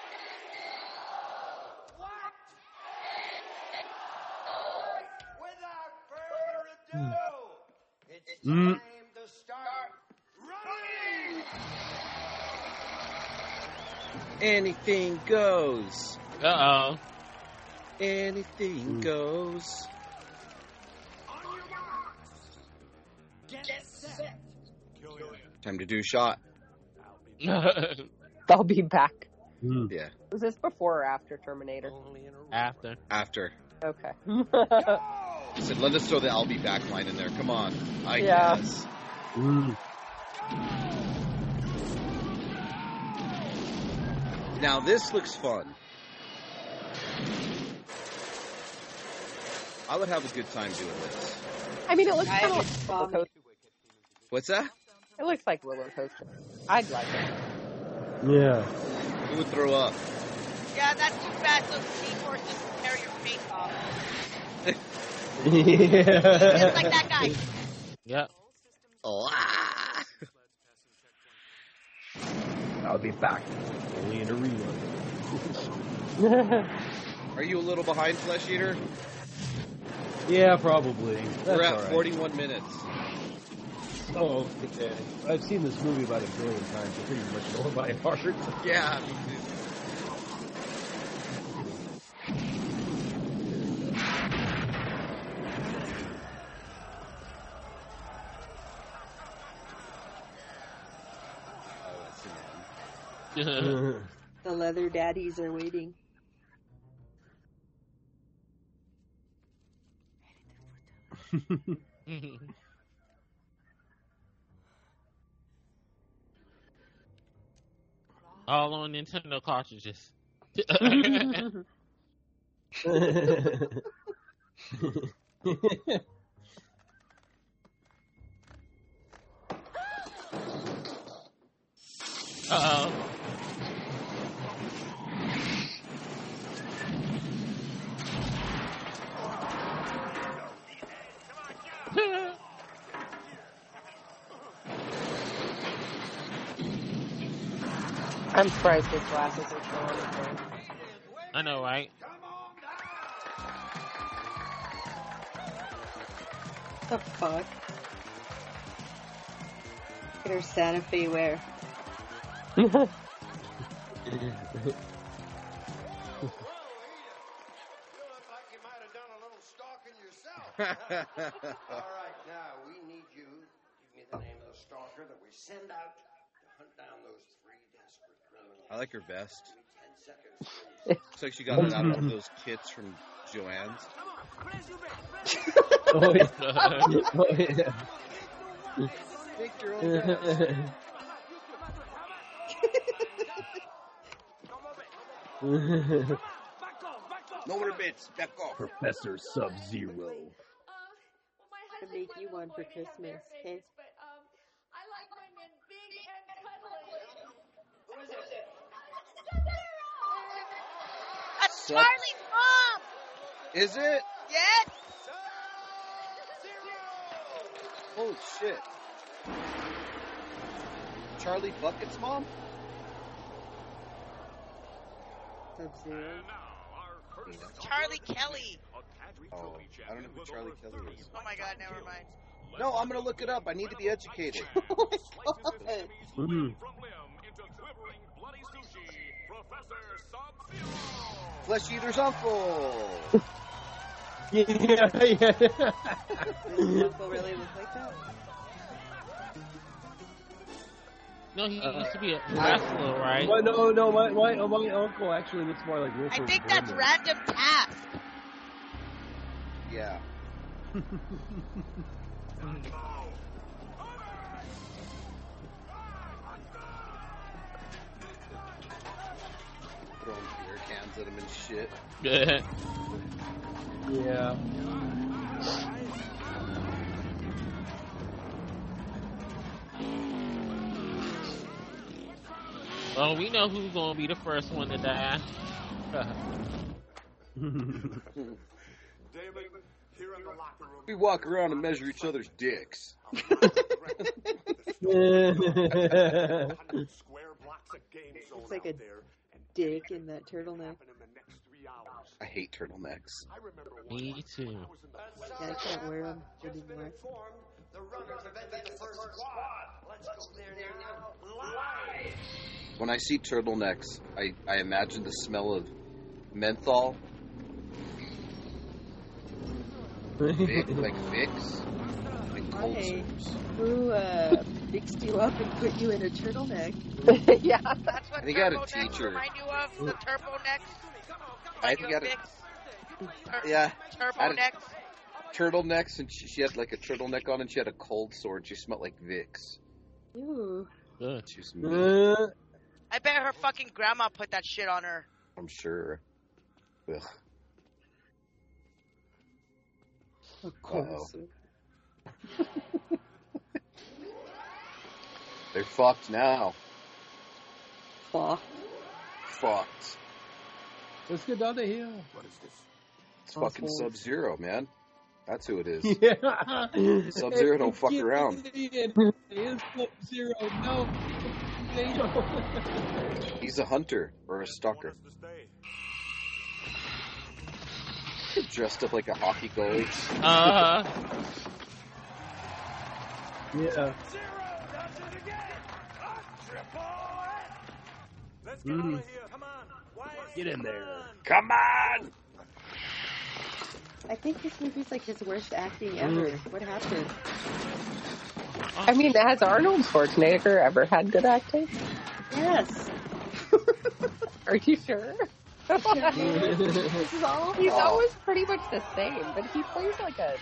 Time to start running!
Anything goes.
Uh-oh.
Anything goes.
Get set!
Time to do shot.
I'll be back.
Yeah.
Was this before or after Terminator?
After.
After.
Okay.
I said, let us throw the I'll be back line in there. Come on. I
Yeah.
guess. Now this looks fun. I would have a good time doing this.
I mean, it looks kind of like roller coaster.
What's that?
It looks like roller coaster. I'd like it.
Yeah.
Who would throw up?
Yeah, that's too fast. Those seahorses will tear your face off.
Yeah.
Just like that guy.
Yep.
Oh,
I'll be back. Only in a rerun.
Are you a little behind, Flesh Eater?
Yeah, probably. That's
We're at
all right.
41 minutes.
Oh, okay. I've seen this movie about 1 billion times. I pretty much know it by heart.
Yeah.
The leather daddies are waiting.
All on Nintendo cartridges. Uh-oh.
I'm surprised his glasses are showing anything.
I know, right?
The fuck? Get her Santa Fe wear.
Alright, now we need you. Give me the name of the stalker that we send out to hunt down those 3 desperate criminals.
I like her vest.
10 seconds.
Looks like she got it out of those kits from Joann's.
Oh, yeah. Oh, yeah.
Make your own vest. No more bits. Back off.
Professor Sub-Zero.
To make you one for Christmas, okay?
That's Charlie's mom!
Is it?
Yes!
Holy shit. Charlie Bucket's mom?
Sub-Zero.
Charlie Kelly.
Oh, I don't know who Charlie Kelly is.
Oh my god, never mind.
No, I'm gonna look it up. I need to be educated.
Oh my god.
Flesh Eater's uncle.
Yeah.
Does Uncle really look like that?
No, he used to be a wrestler, right?
Well, no, my uncle actually looks more like Wilford.
I think that's random task.
Yeah. Throwing beer cans at him and shit.
Yeah.
Well, we know who's gonna be the first one to die.
We walk around and measure each other's dicks.
It's like a dick in that turtleneck.
I hate turtlenecks.
Me too.
Yeah, I can't wear them anymore.
When I see turtlenecks, I imagine the smell of menthol. Like Vicks. Like cold soaps.
Who fixed you up and put you in a turtleneck?
Yeah.
That's what
I think I had a
turtlenecks
teacher.
remind you of? The turbo necks?
I think I had a
Turbo necks?
turtlenecks, and she had like a turtleneck on, and she had a cold sore, and she smelled like Vicks.
Ooh.
She was mean.
I bet her fucking grandma put that shit on her.
I'm sure. Ugh.
Of course.
They're fucked now. Fucked.
Let's get down the hill.
What is this?
It's fucking Sub-Zero, man. That's who it is.
Yeah.
Sub-Zero don't fuck around.
It is Sub-Zero. No. They don't.
He's a hunter or a stalker. Dressed up like a hockey goalie.
Yeah.
Let's get out of here. Come on.
Get in there.
Come on!
I think this movie's like his worst acting ever. What happened?
I mean, has Arnold Schwarzenegger ever had good acting?
Yes.
Are you sure? He's always pretty much the same, but he plays like a.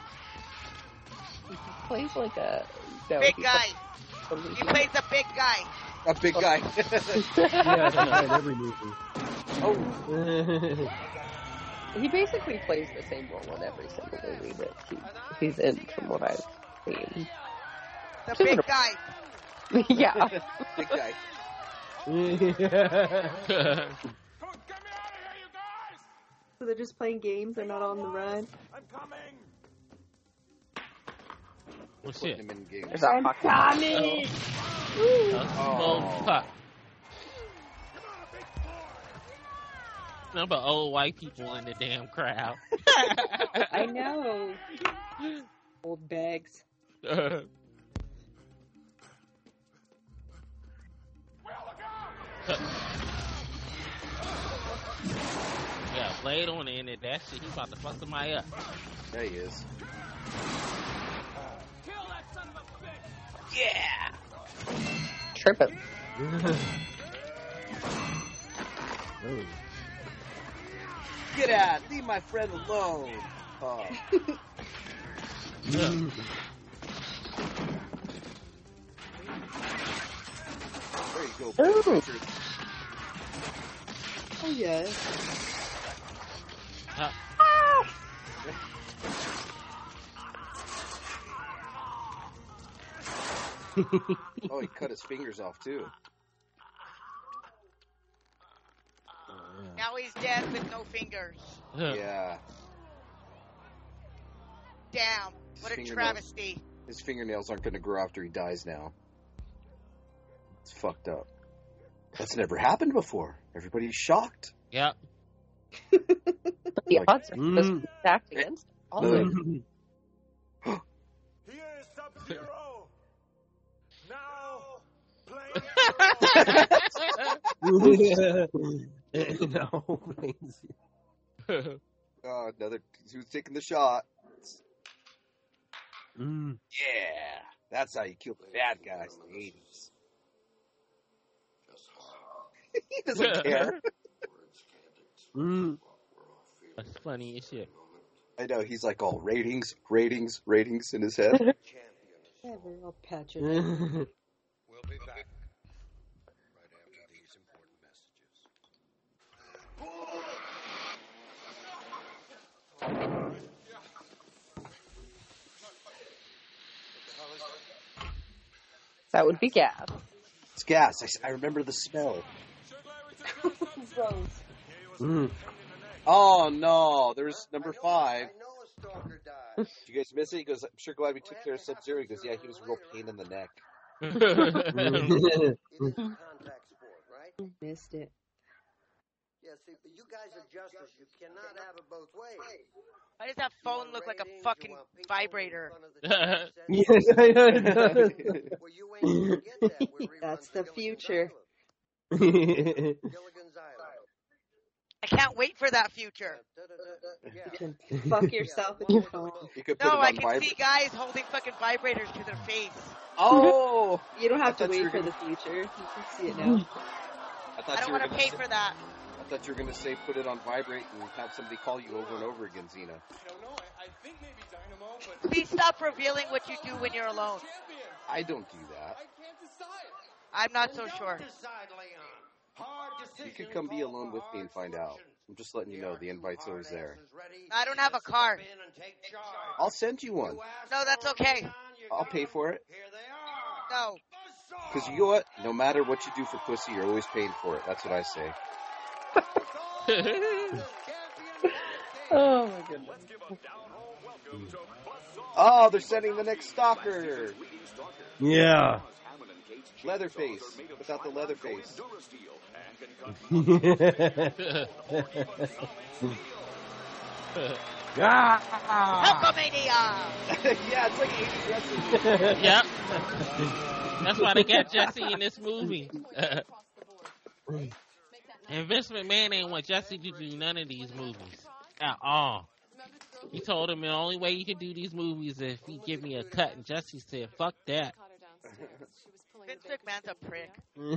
Big guy. He plays a big guy.
A big guy.
Yeah, that's in every movie.
Oh.
He basically plays the same role in every single movie that he's in, from what I've seen.
The big guy.
Yeah.
Big guy.
So they're just playing games, they're not on the run?
I'm coming.
What's it?
Him in games.
There's a
coming!
Number old white people in the damn crowd.
I know. Old bags.
Yeah, Blade on the end of that shit. He about to fuck somebody up.
There he is.
Yeah.
tripping.
Get out! Leave my friend alone! Oh. There you go.
Ooh.
Oh, yeah.
Oh, he cut his fingers off, too.
Now he's dead with no fingers.
Yeah.
Damn, what a travesty.
His fingernails aren't going to grow after he dies now. It's fucked up. That's never happened before. Everybody's shocked.
Yep.
The odds are supposed to be stacked against all of them.
Here is Sub-Zero. Now, play.
No,
Another who's taking the shot.
Mm.
Yeah, that's how you kill the bad guys in the 80s. He doesn't care.
That's funny as shit.
I know, he's like all ratings in his head.
Yeah, we're all patriotic.
We'll be back right after these important messages.
That would be gas.
It's gas. I remember the smell.
Gross.
Oh no, there's number 5. Did you guys miss it? He goes, I'm sure glad we took care of Sub-Zero. He goes, yeah, he was a real pain in the neck.
It is a contact sport, right?
Missed it.
Yeah, see, but you guys are justice. You cannot have it both ways.
Why does that phone look like a fucking vibrator?
Yes, I know it does.
Well, you ain't gonna get that. We're
That's the future.
Gilligan's Island.
I can't wait for that future.
You can fuck yourself with your phone.
You could put
No,
it on
I can
vibrate.
see guys holding fucking vibrators to their face.
Oh!
You don't have to
I thought you
wait
were
for
gonna-
the future. You can see it now.
I don't want to pay for that.
I thought you were going to say put it on vibrate and have somebody call you over and over again, Xena.
I don't know. I think maybe Dynamo, but
Please stop revealing what you do when you're alone.
I don't do that.
I can't decide.
I'm not so sure.
Decide, Leon. Hard
You
decisions
could come be
call
alone
for
with me and
hard
find out.
solutions.
I'm just letting you know the invite's always there.
I don't have a car.
Step in and take charge.
I'll send you one.
No, that's okay.
I'll pay for it.
Here they are.
No.
Because you know what? No matter what you do for pussy, you're always paying for it. That's what I say.
Oh my goodness.
Oh, they're sending the next stalker.
Yeah.
Leatherface. Without the Leatherface.
Hulkamania!
Yeah, it's like 80s wrestling.
Yep. That's why they got Jesse in this movie. And Vince McMahon ain't want Jesse to do none of these movies at all. He told him the only way you can do these movies is if he give me a cut, and Jesse said, "Fuck that."
Vince McMahon's a prick.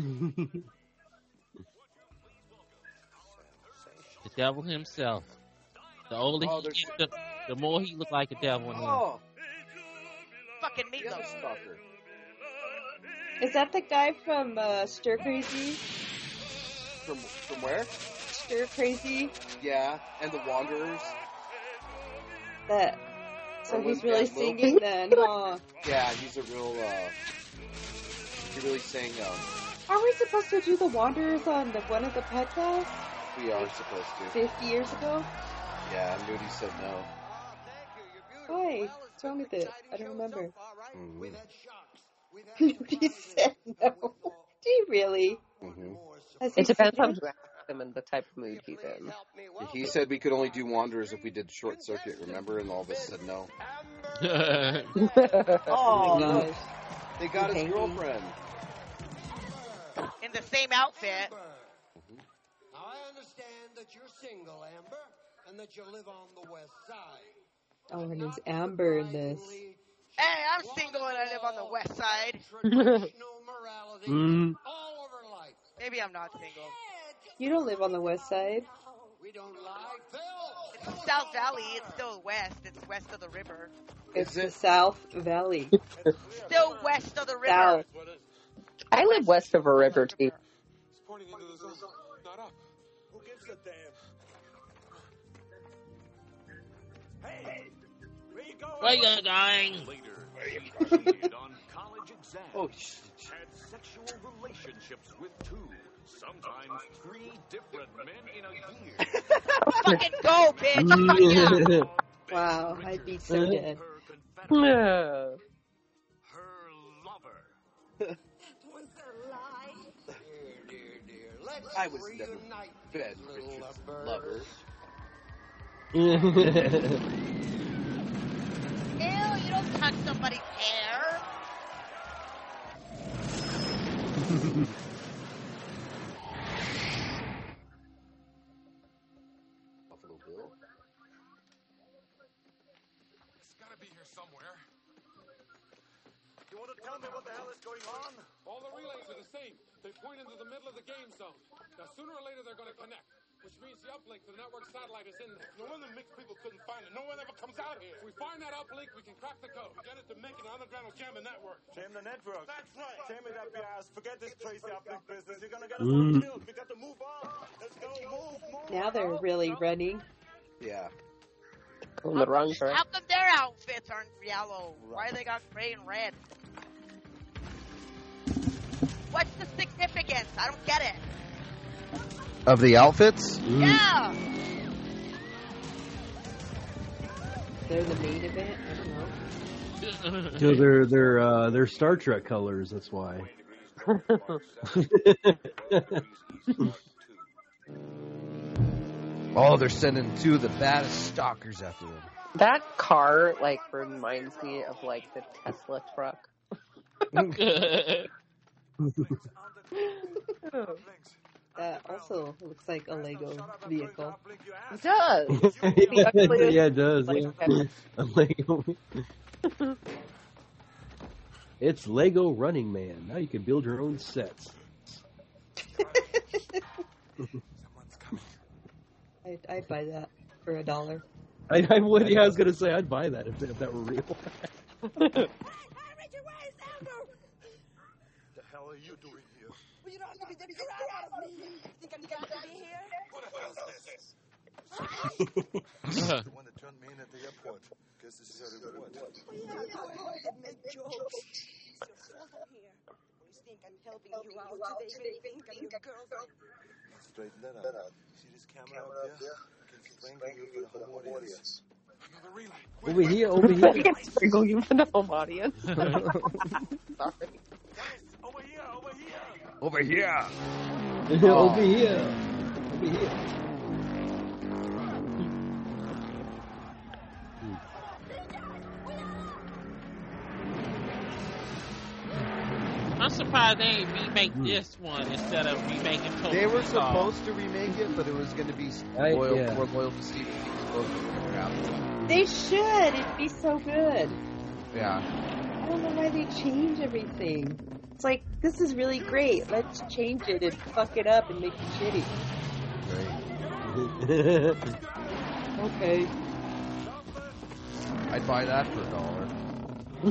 The devil himself. The older he gets, the more he look like a devil.
Oh,
Fucking
the other
meatloaf.
stalker.
Is that the guy from Stir Crazy?
From where?
Stir Crazy?
Yeah, and the Wanderers.
That. So
Or
he's
was
really
that
singing
Loki?
then, huh?
Yeah, he's a real, he really sang,
Are we supposed to do the Wanderers on one of the podcasts
we are supposed to.
50 years ago?
Yeah, Moody said no.
Why? What's wrong with it? I don't remember.
Mm-hmm.
He said no. Do you really?
Mm-hmm.
It depends on who asks him and the type of mood he's in.
He said we could only do Wanderers if we did Short Circuit, remember? And all of us said no.
Oh,
look.
gosh.
They got his girlfriend.
In the same outfit.
Now, I understand that you're single, Amber, and that you live on the west side.
Oh, and it's Amber in this.
Hey, I'm single and I live on the west side.
Traditional morality all over life.
Maybe I'm not single.
You don't live on the west side.
We don't lie, Phil.
It's the South Valley. It's still west. It's west of the river.
It's the South Valley.
Still west of the river.
South.
I live west of a river, too.
Pointing into the zone. Not up.
Who gives a damn? Hey, where you going?
Where you going?
Later, he cheated on college exams.
Oh,
Had sexual relationships with 2, sometimes 3 different men in a year.
Fucking go, bitch. Fuck yeah.
Wow, I'd be so dead.
Her lover.
That was a lie. Dear. Let's
I was never
reunite,
bed
little
Richard's
lovers.
lover.
Ew, you don't touch somebody's hair.
Buffalo Bill.
to tell me what the hell is going on?
All the relays are the same. They point into the middle of the game zone. Now, sooner or later, they're going to connect, which means the uplink to the network satellite is in there.
No wonder mixed people couldn't find it. No one ever comes out here.
If we find that uplink, we can crack the code.
Get it to make an underground or jam the network. Jam the network. That's right. Jam it up your ass. Forget this crazy uplink business. You're going to get us all killed. We got to move on. Let's go. Move.
Now they're really running.
Yeah.
On the wrong track.
How come their outfits aren't yellow? Why they got gray and red? What's the significance? I don't get it.
Of the outfits?
Yeah.
They're the main event. I don't know.
So they're Star Trek colors. That's why.
Oh, they're sending two of the baddest stalkers after them.
That car like reminds me of like the Tesla truck.
That also looks like a Lego vehicle.
It does.
Yeah, it does. Yeah. A Lego. It's Lego Running Man. Now you can build your own sets.
I'd buy that for $1.
I would. Yeah, I was gonna say I'd buy that if that were real.
What the hell are you doing here?
Well, you don't have to be the crap out of me. Think I'm going to be here?
What the hell is this? The one that turned me in at the airport. Guess this is how they would.
Make jokes. So welcome here. You think I'm helping you out today? Think I'm your girlfriend?
Straighten that out. See this camera out there? I can strangle you for the whole audience.
Over here.
I can strangle you for the home audience. Sorry.
Over here.
Over here.
I'm surprised they ain't remake this one instead of remaking Total
They were
Recall.
supposed to remake it, but it was going to be more loyal to Stephen King's book.
They should. It'd be so good.
Yeah.
I don't know why they change everything. It's like, this is really great. Let's change it and fuck it up and make it shitty.
Great.
Okay.
I'd buy that for $1. I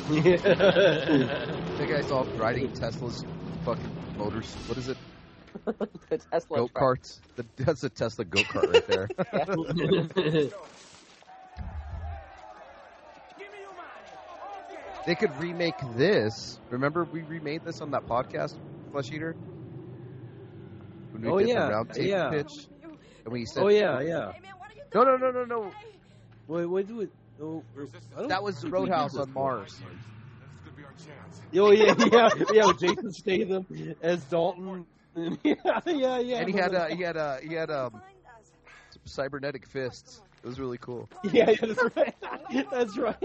think I saw riding Tesla's fucking motors. What is it?
The Tesla
Goat karts. That's a Tesla goat kart right there. They could remake this. Remember we remade this on that podcast, Flesh Eater? When we did the round table pitch, and we said,
yeah.
No.
Wait, do it. No,
that was Roadhouse on Mars.
Oh yeah, with Jason Statham as Dalton. yeah.
And he had cybernetic fists. It was really cool.
Yeah, that's right. That's right.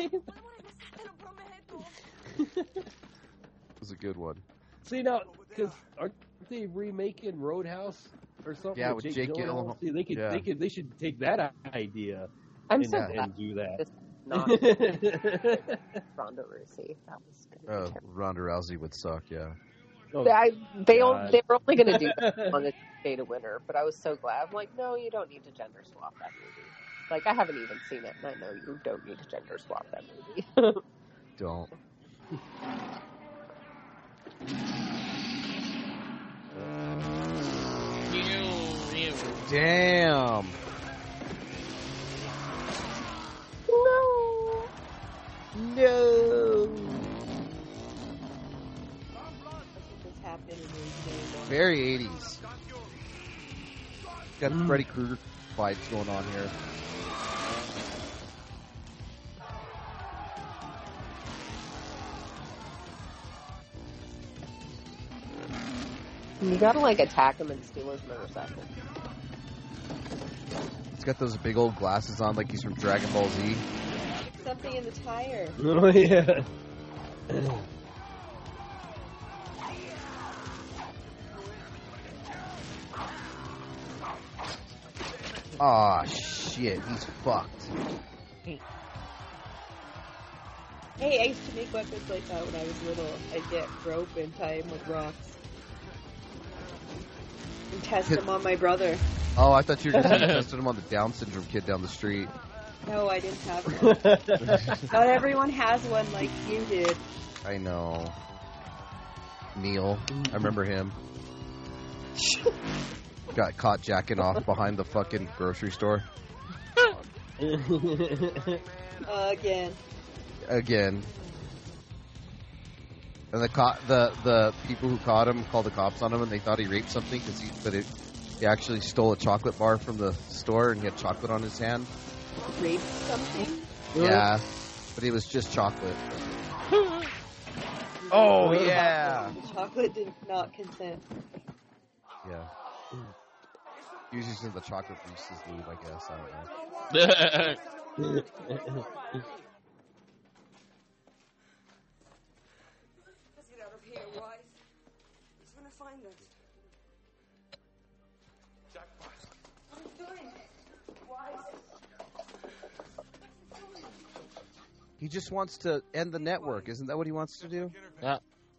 It was a good one.
See now, because aren't they remaking Roadhouse or something?
Yeah, with Jake Gyllenhaal.
See, they should take that idea
and
do that.
Not Ronda Rousey. That was gonna be
Ronda Rousey would suck. Yeah.
Oh, they were only going to do that on the Day to Winner, but I was so glad. I'm like, no, you don't need to gender swap that movie. Like, I haven't even seen it, and I know you don't need to gender swap that movie.
Don't. Damn. No. Very 80s. Got Freddy Krueger fights going on here.
You gotta like attack him and steal his motorcycle.
He's got those big old glasses on like he's from Dragon Ball Z.
Something in the tire.
Oh yeah.
Aw, shit, he's fucked.
Hey, I used to make weapons like that when I was little. I'd get rope and tie them with rocks. And test them on my brother.
Oh, I thought you were just testing him on the Down syndrome kid down the street.
No, I didn't have one. Not everyone has one like you did.
I know. Neil. I remember him. Got caught jacking off behind the fucking grocery store. Again. And the people who caught him called the cops on him, and they thought he raped something but he actually stole a chocolate bar from the store, and he had chocolate on his hand.
Raped something?
Yeah, but it was just chocolate. Oh yeah.
Chocolate did not consent.
Yeah. Usually since the chocolate greases lube, I guess. I don't know.
Let's get out of here, Wise. He's gonna find us.
Jackpot.
What are you doing? Wise.
He just wants to end the network. Isn't that what he wants to do?
Yeah.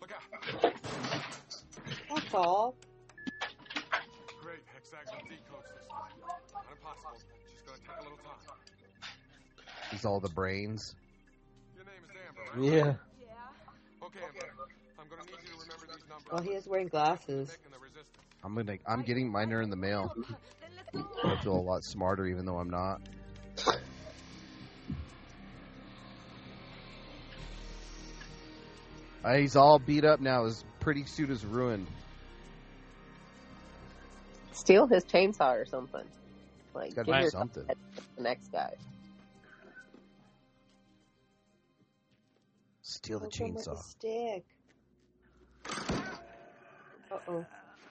That's all.
Great, hexagonal decode system. Not impossible. Just gonna take a little time.
He's all the brains.
Your name is Amber, right?
Yeah.
Okay, Amber. I'm gonna need you to remember these numbers.
Well, he is wearing glasses.
I'm getting mine in the mail. I feel a lot smarter, even though I'm not. He's all beat up now. His pretty suit is ruined.
Steal his chainsaw or something. Like,
Gotta
give
do
your
something.
the next guy.
Steal the
Hook him with a
chainsaw.
stick. Uh-oh.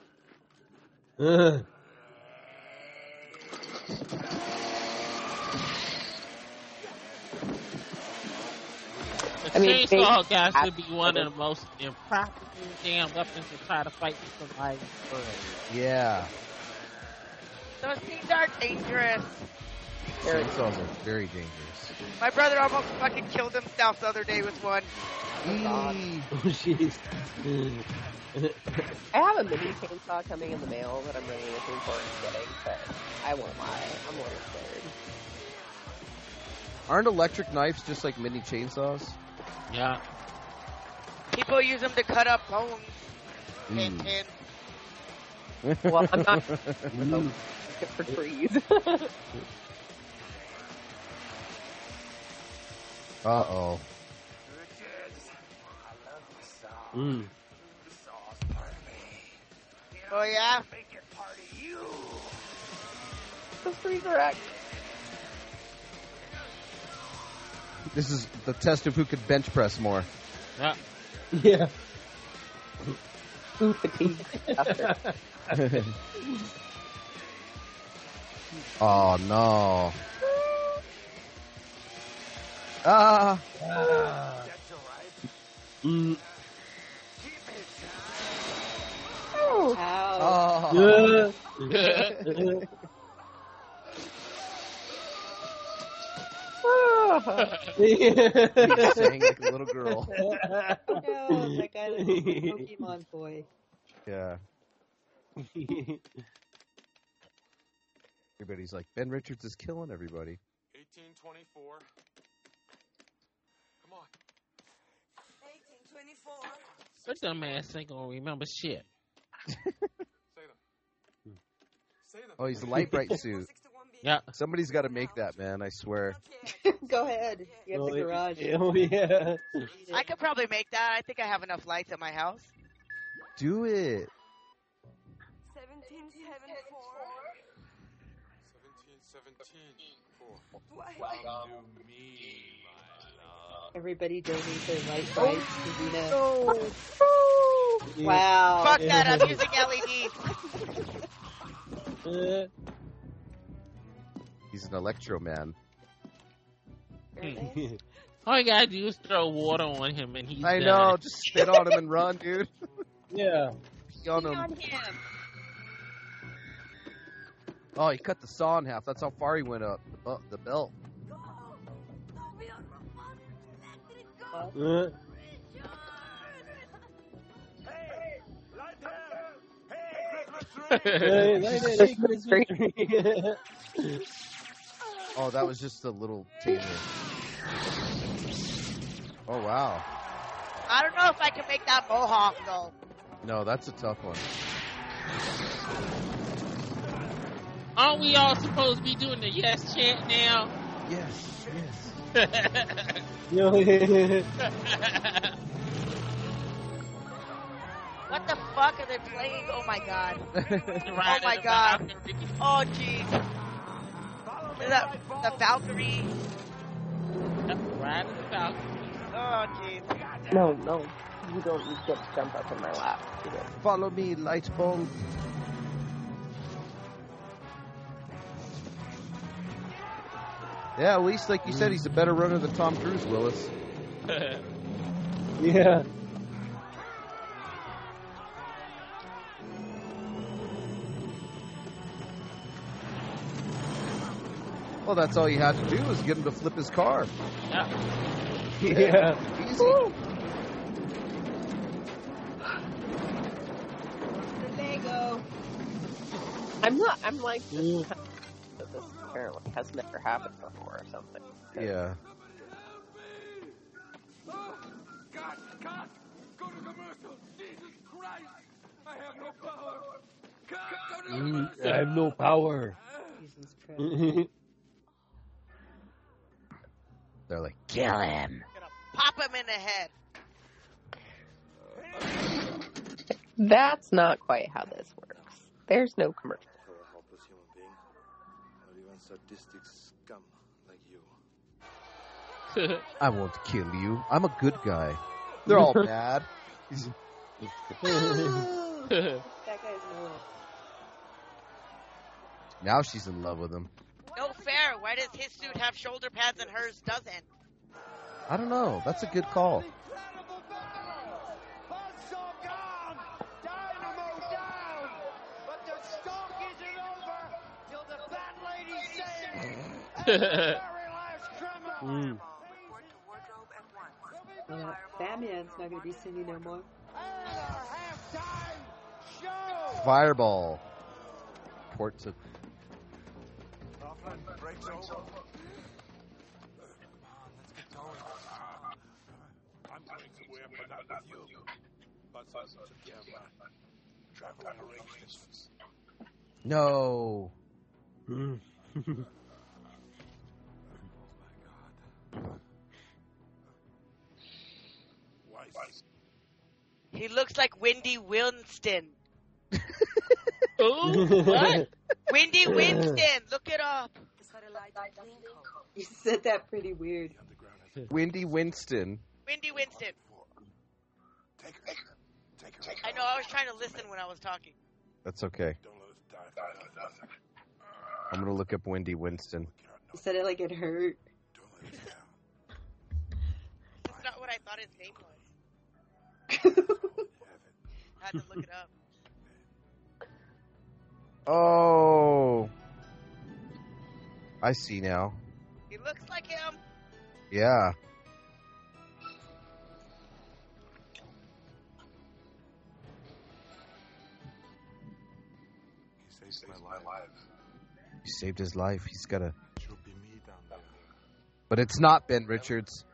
The chainsaw gas would be one of the most impractical damn weapons to try to fight with somebody in the world.
Yeah.
Those things are dangerous.
Chainsaws are very dangerous.
My brother almost fucking killed himself the other day with one.
Oh, jeez.
I have a mini chainsaw coming in the mail that I'm really looking forward to getting, but I won't lie, I'm a little scared.
Aren't electric knives just like mini chainsaws?
Yeah.
People use them to cut up bones.
Mm.
Well, I'm not for trees.
Uh-oh.
Mm.
Oh yeah?
The freezer act.
This is the test of who could bench press more.
Yeah.
Yeah.
Ooh, fatigue.
Oh, no. Ah.
Mm.
Oh.
Oh. He's saying like a little girl.
No, that guy looks like a Pokemon boy.
Yeah. Everybody's like, Ben Richards is killing everybody.
1824. Come on.
1824.
That dumb ass ain't gonna remember shit.
Say them. Say them.
Oh, he's the light bright suit.
Yeah.
Somebody's got to make that, man. I swear.
Go ahead. You have the garage.
Oh, yeah.
I could probably make that. I think I have enough lights at my house.
Do it.
1717.
Everybody donate their light brights to Zena.
Yeah.
Wow.
Fuck that, I'm using LED.
He's an electro man.
All you gotta do is throw water on him and he's
I
done.
know. Just spit on him and run, dude.
Yeah.
Pee on him. Oh, he cut the saw in half. That's how far he went up. The belt.
Go! No, we don't let it go!
fuck?
Christmas tree.
Oh, that was just a little teaser. Oh, wow.
I don't know if I can make that mohawk though.
No, that's a tough one.
Aren't we all supposed to be doing the yes chant now?
Yes,
What the fuck are they playing? Oh my god. Oh my god. Oh jeez. Is that the Valkyrie?
Ride of the Valkyrie.
Oh jeez.
No, you don't get to jump up in my lap.
Follow me, light bulb. Yeah, at least, like you said, he's a better runner than Tom Cruise, Willis.
Yeah.
Well, that's all you had to do was get him to flip his car.
Yeah.
Easy.
Lego.
I'm like, this apparently has never happened before or something.
Yeah.
Cut! Go to commercial! Jesus Christ! I have no power! Cut! Go to commercial!
I have no power.
Jesus Christ.
They're like, kill him.
Pop him in the head.
That's not quite how this works. There's no commercial.
For a helpless human being, or even sadistic scum like you.
I won't kill you. I'm a good guy. They're all bad.
That guy's no.
Now she's in love with him.
No fair. Why does his suit have shoulder pads and hers doesn't?
I don't know. That's a good call.
Batman's not going to be singing no more.
Fireball. Port to...
Breaks over. Come on, let's get going. I'm going somewhere, but not with you. But us together. Traveling arrangements.
No.
He looks like Wendy Winston.
Ooh, what?
Wendy Winston, look it up.
You said that pretty weird.
Wendy Winston.
Wendy Winston. I know, I was trying to listen when I was talking.
That's okay. I'm going to look up Wendy Winston.
You said it like it hurt.
That's not what I thought his name was. I had to look it up.
Oh. I see now.
He looks like him.
Yeah.
He saved my life.
He saved his life. He's got a... But it's not Ben Richards.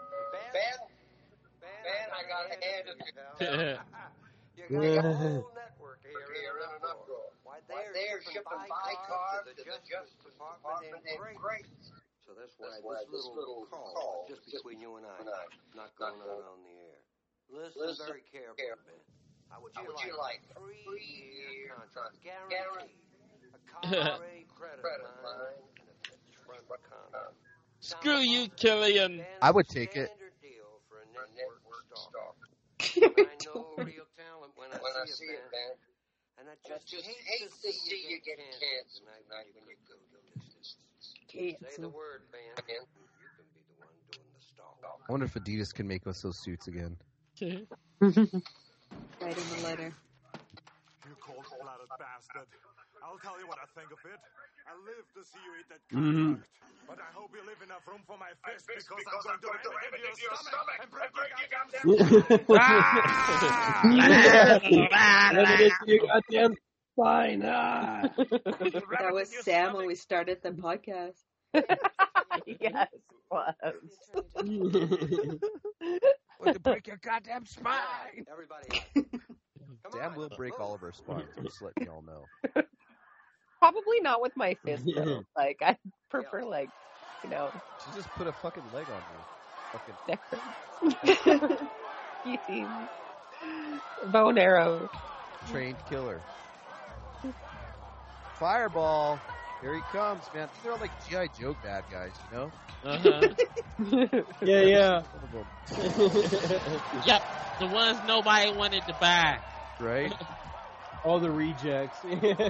Ben, I got ahead of
Yeah.
you. You got a whole network here in an uproar. Why they're shipping by cars to the Justice Department and crates. So that's why this little call, just between you and I, not going on the air. Listen very carefully, Ben. How would you like 3-year contract guaranteed? A car credit line and a front condo.
Screw you, Killian.
I would take it.
For a network star. I know real talent when I see it, Ben. And I just hate to see you get cancer tonight when you go to this. Say the word, Ben. You can be the one doing the stalk.
I wonder if Adidas can make us those suits again.
Write him a letter.
You cold-blooded bastard. I'll tell you what I think of it. I live to see you eat that
Mm-hmm.
conduct. But I hope you leave enough room for my fist because I'm going to ram it into your stomach and break your goddamn
Fine.
That was Sam when we started the podcast.
Yes, it was.
Or to break your goddamn spine.
Everybody.
Sam will break all of our spines. Just letting y'all know.
Probably not with my fist though. Like I prefer like, you know.
She just put a fucking leg on you.
Fucking bow and arrow.
Trained killer. Fireball. Here he comes, man. These are all like G.I. Joe bad guys, you know?
Yeah.
Yep, the ones nobody wanted to buy.
Right?
All the rejects.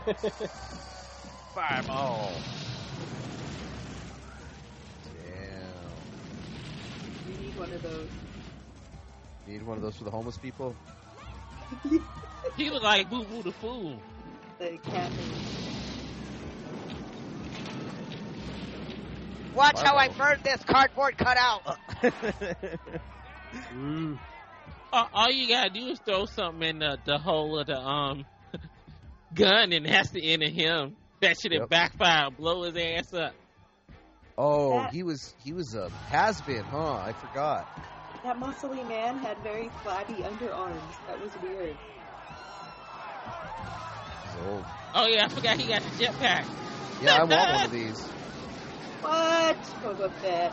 Fireball. Damn.
We need one of those.
Need one of those for the homeless people?
He look like Boo Boo the Fool.
The cat.
Watch how I burn this cardboard cutout.
All you gotta do is throw something in the hole of the gun, and that's the end of him. That should have backfired, blow his ass up.
Oh, he was a has-been, huh? I forgot.
That muscly man had very flabby underarms. That was weird.
He's old.
Oh yeah, I forgot he got the jetpack.
Yeah, I want one of these.
What? Boba Fett.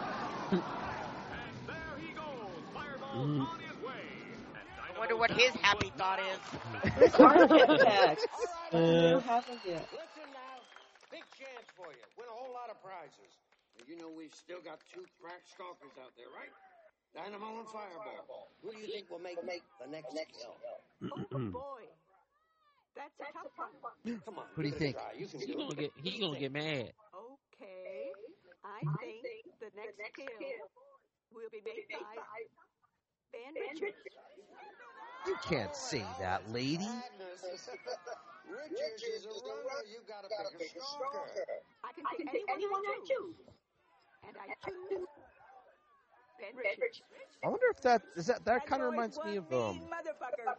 I wonder what his happy thought is.
Where's our jetpack? We don't have them yet.
Listen now, big chance for you. Win a whole lot of prizes. You know we've still got 2 crack stalkers out there, right? Dynamo and Fireball. Who do you think will make the next kill?
Oh boy, that's a tough one.
Come on.
Who do you think?
You can
He
do it.
gonna get mad.
Okay, I think the next kill will be made by Ben Richards.
You can't say that, lady.
Richards is a runner. You gotta pick a stalker.
I can take anyone I choose. And I choose Ben Richards.
I wonder if that kind of reminds me of
Motherfucker.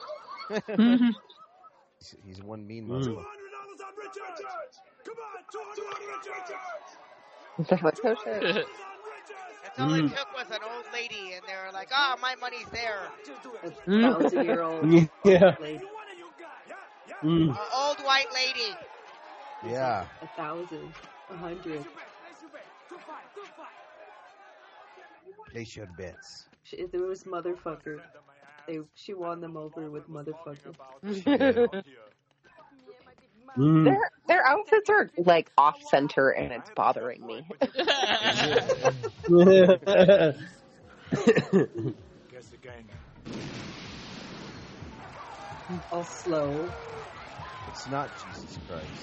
He's one mean motherfucker.
$200 on Richards! Come on, $200 on Richards!
That's so shit.
That's all it took was an old lady, and they were like, "Oh, my money's there."
A 1,000-year-old
Yeah.
lady.
Old white lady.
Yeah.
1,000. 100.
They should bits.
It was motherfucker. She won them over with motherfucker.
Their outfits are like off center, and it's bothering me.
Guess again.
All slow.
It's not Jesus Christ.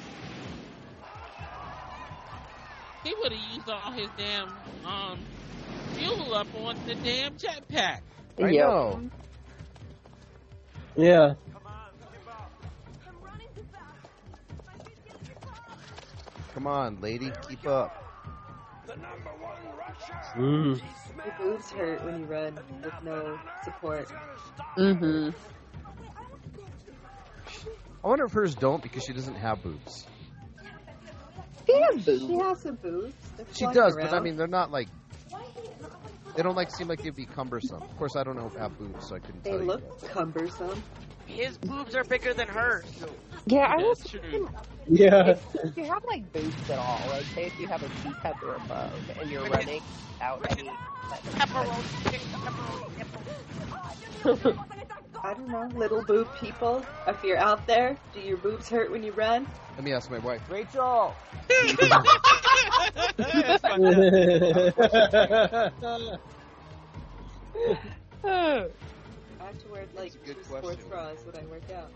He would have used all his damn fuel up on the damn jetpack.
I know.
Yeah.
Come on, lady, keep up.
Your boobs hurt when you run with no support.
Mm-hmm.
I wonder if hers don't because she doesn't have boobs.
She has boobs.
She has some boobs.
She does, but I mean, they're not like. They don't like seem like they'd be cumbersome. Of course, I don't know have boobs, so I couldn't
They
tell you.
look cumbersome.
His boobs are bigger than hers.
Yeah, I was
That's true.
thinking,
Yeah.
if you have like boobs at all, like say if you have a C-cup or above, and you're running out any
Pepperoni.
I don't know, little boob people. If you're out there, do your boobs hurt when you run?
Let me ask my wife, Rachel.
I have to wear like
a good
sports
question.
bras when I work out.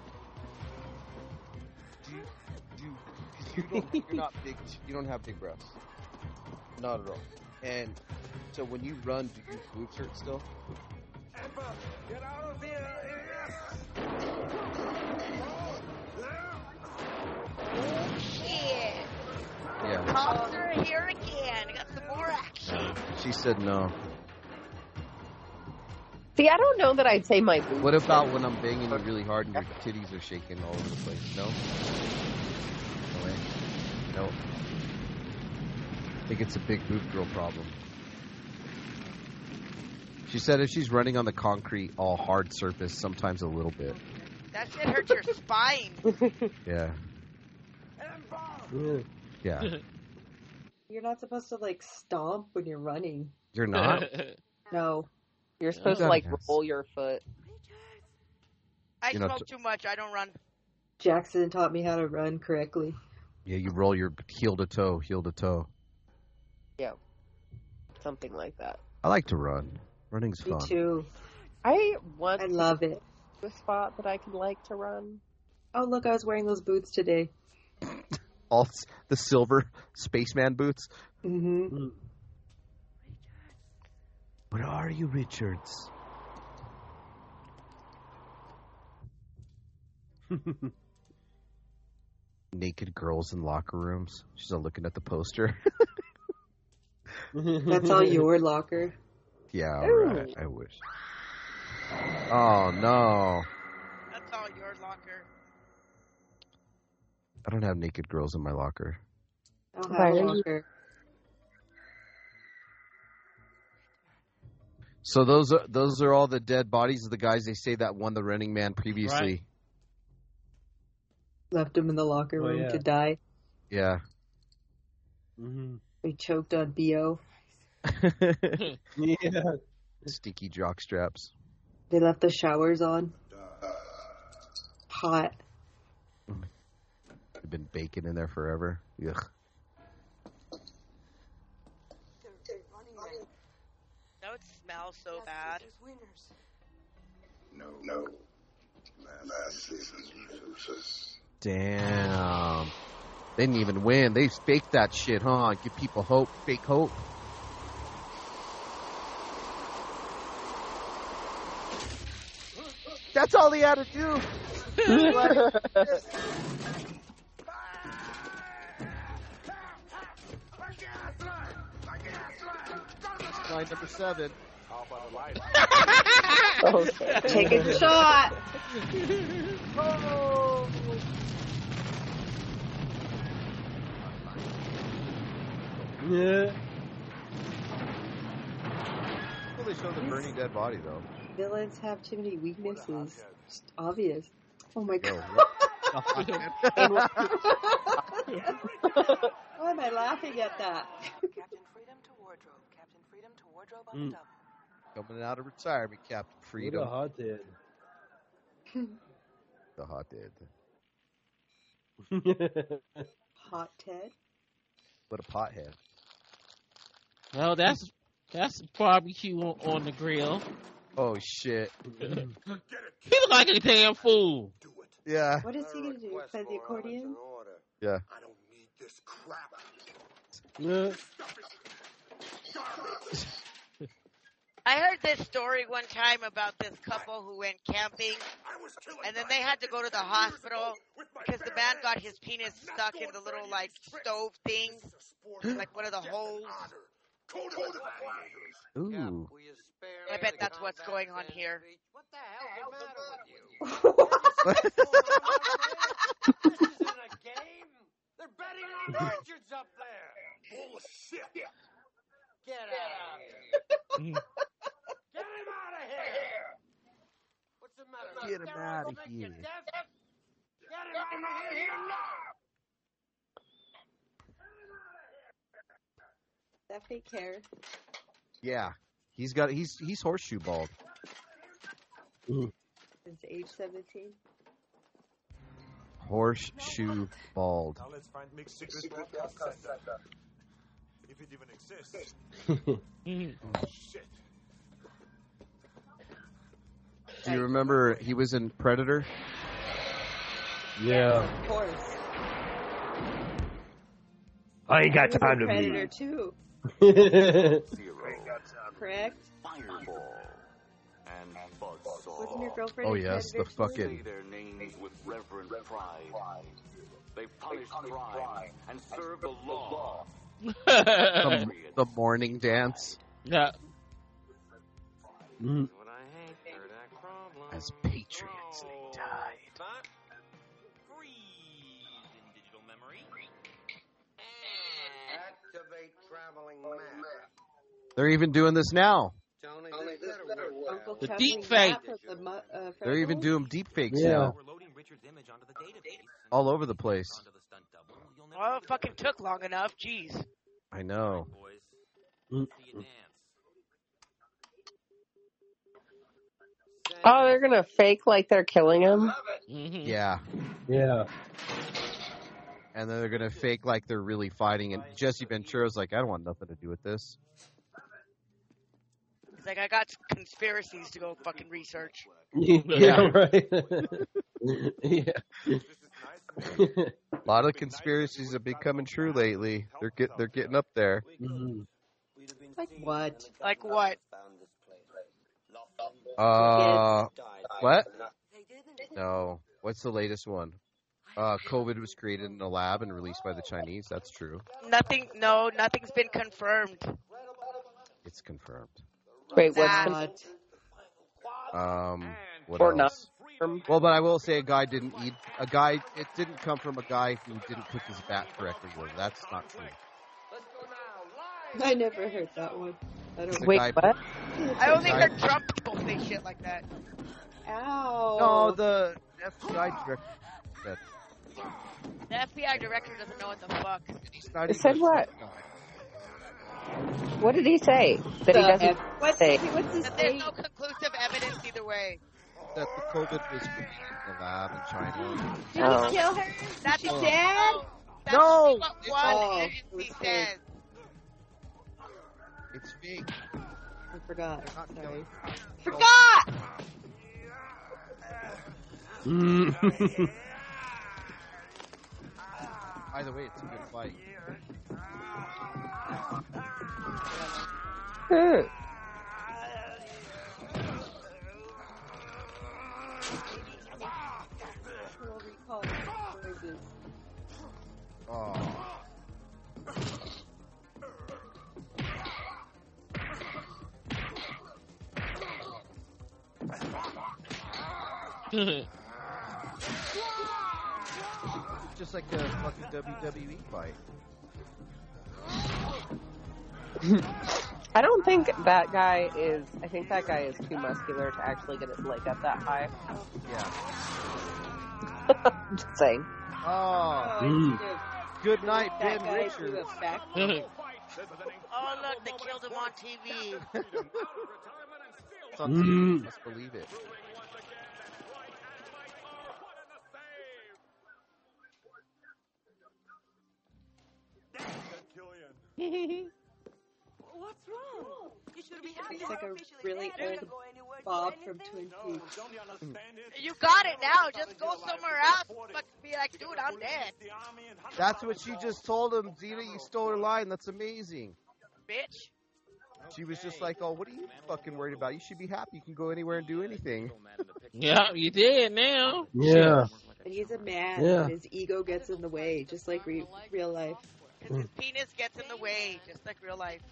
You're not big. You don't have big breasts. Not at all. And so when you run, do your boobs hurt still?
Get out of here!
Officer, here again. Got some more action.
She said no.
See, I don't know that I'd say my boobs.
What about when I'm banging you really hard and your titties are shaking all over the place? No? No way. No. I think it's a big boob girl problem. She said if she's running on the concrete, all hard surface, sometimes a little bit.
That shit hurts your spine.
Yeah. Yeah.
You're not supposed to, like, stomp when you're running.
You're not?
No.
You're supposed to, like, roll your foot.
I smoke too much. I don't run.
Jackson taught me how to run correctly.
Yeah, you roll your heel to toe, heel to toe.
Yeah. Something like that.
I like to run. Running's fun.
Me too.
I
love it.
A spot that I can like to run.
Oh, look, I was wearing those boots today.
All the silver spaceman boots.
Mm-hmm.
Where are you, Richards? Naked girls in locker rooms. She's all looking at the poster.
That's all your locker.
Yeah, alright. I wish. Oh, no.
That's all your locker.
I don't have naked girls in my locker.
I don't have a locker.
So those are all the dead bodies of the guys they say that won the Running Man previously.
Right.
Left them in the locker room to die.
Yeah.
Mm-hmm.
They choked on BO.
Yeah.
Stinky jock straps.
They left the showers on. Hot.
They've been baking in there forever. Ugh.
That would smell so bad.
No. Last season's success.
Damn. They didn't even win. They faked that shit, huh? Give people hope. Fake hope. That's all he had to do. Line number 7.
Take a shot.
Oh.
Yeah.
Well, they showed the burning dead body, though.
Villains have too many weaknesses. Just obvious. Oh my god. Why am I laughing at that?
Captain Freedom to wardrobe. Captain Freedom to wardrobe on the double.
Coming out of retirement, Captain Freedom.
What a hothead.
The hothead.
Hot Ted.
What a pothead.
Well, that's barbecue on the grill.
Oh shit.
He look like a damn fool.
Yeah.
What is he gonna do? Play the accordion?
Yeah.
I don't need this crap.
Yeah.
I heard this story one time about this couple who went camping, and then they had to go to the hospital because the man got his penis stuck in the little, like, stove thing, like one of the holes.
Ooh.
I bet that's what's going on here.
What the hell's the matter with you? This isn't a game. They're betting on Richards up there. Bullshit. Get out of here. Get him out of here. What's the matter?
Get him out of here.
Get him out of here now.
That fake hair.
Yeah. He's horseshoe bald.
Since age 17.
Horseshoe bald.
Now let's find Mick's secret broadcast center. If it even exists. Shit.
Do you remember he was in Predator?
Yeah.
Of course.
I ain't got time to
Predator
be.
too. Correct?
Fireball and Buzzsaw.
Wasn't your girlfriend
Oh
in
yes, the
Predator too?
Say
fucking
their names with reverent pride. They punish crime and serve the law.
The morning dance.
Yeah.
Mm.
As patriots, they died.
Activate traveling map.
They're even doing this now.
Tony, this better work.
Uncle
The
Chuck
deep
and
fake.
Matt with the
They're even
freckles?
doing deep fakes
Yeah.
now. All over the place.
Well, it fucking took long enough. Jeez.
I know.
Mm.
Oh, they're gonna fake like they're killing him.
Mm-hmm.
Yeah.
Yeah.
And then they're going to fake like they're really fighting. And Jesse Ventura's like, I don't want nothing to do with this.
He's like, I got conspiracies to go fucking research.
Yeah, right. Yeah.
A lot of conspiracies have been coming true lately. They're getting up there.
Mhm.
Like what?
Like what?
What? No. What's the latest one? COVID was created in a lab and released by the Chinese. That's true.
Nothing's been confirmed.
It's confirmed.
Wait, what's
Nah.
What
or
else?
not?
Well, but I will say it didn't come from a guy who didn't cook his bat correctly. Well, that's not true.
I never heard that one. I don't.
Wait,
guy-
what?
I only heard Trump people say shit like that.
Ow.
No, the FBI director said
The FBI director doesn't know what the fuck.
he's not
It
even
said
a
what?
guy.
What did he say? That he doesn't
What's
say.
his
That there's
name?
no conclusive evidence either way.
That the COVID was created in the lab in China.
Did
Oh.
he kill her?
That's
She
all-
dead?
That's
No!
what
It's
one
all-
agency
it was
says.
It's fake.
I forgot. Sorry.
Forgot!
Mm.
Either way, it's a good fight.
Hmm.
We'll recall noises.
Oh. Just like a fucking WWE fight.
I don't think that guy is. I think that guy is too muscular to actually get his leg up that high.
Yeah.
Just saying.
Oh.
Mm.
Good night,
That
Ben
guy
Richards.
threw a back.
Oh, look, they killed him on TV.
It's on
Mm.
TV. Must believe it.
What's wrong? You should be happy.
It's like a really old Bob from Twin Peaks.
You got it now. Just go somewhere else. But be like, dude, I'm dead.
That's what she just told him. Zena, you stole her line. That's amazing.
Bitch.
She was just like, oh, what are you fucking worried about? You should be happy. You can go anywhere and do anything.
Yeah, you did now.
Yeah.
And he's a man,
Yeah.
and his ego gets in the way, just like real life.
Because his penis gets in the way, just like real life.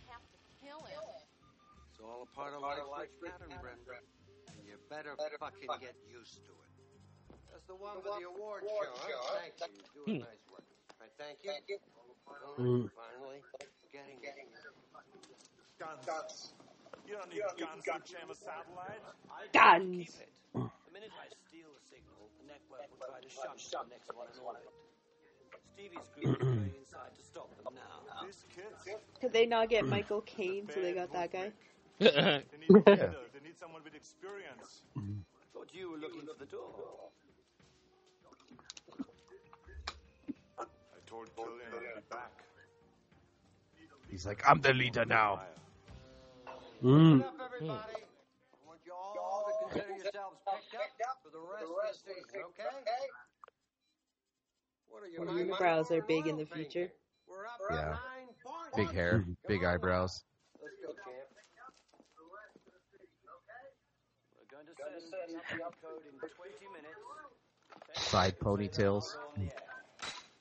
It's all a part of life's pattern, Brenda. And you better fucking get used to it. That's the one with the award show. Huh? Thank you. You do a nice work. Right, thank you.
Mm.
Finally, getting it.
Guns. You don't need guns to jam a satellite.
Guns.
The minute I steal the signal, the network will try to shunt the next one in orbit. Stevie's group is going inside to stop them now.
These kids,
Could they not get Michael Caine, so they got that guy?
they need a leader. They need someone with experience.
Thought you were looking for the door.
I told Killian I'd be back.
He's like, I'm the leader now.
Mm.
Up, everybody. I want you all to consider yourselves picked up for the rest of the season, okay? What are
Your eyebrows are big in the future.
We're up
Yeah.
9 points.
Big hair, big eyebrows.
Let's go, champ.
We're going to send the upload code in 20 minutes.
Side ponytails.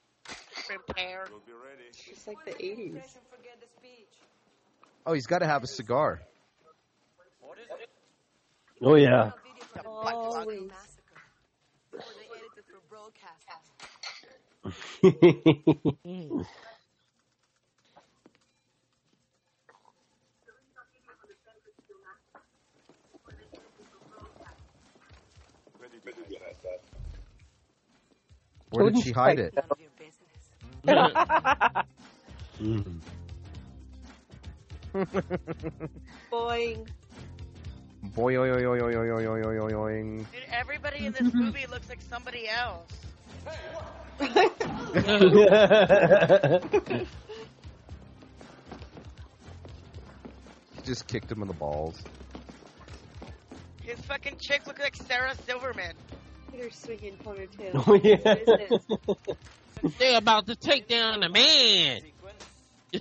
crimped hair.
Just like the 80s.
Oh, he's got to have a cigar.
Oh, yeah.
Always.
Where did she hide it?
Boing.
Boing.
Dude, everybody in this movie looks like somebody else.
He just kicked him in the balls.
His fucking chick look like Sarah Silverman.
Look at her swinging ponytail.
Oh, yeah.
They're about to take down the man.
This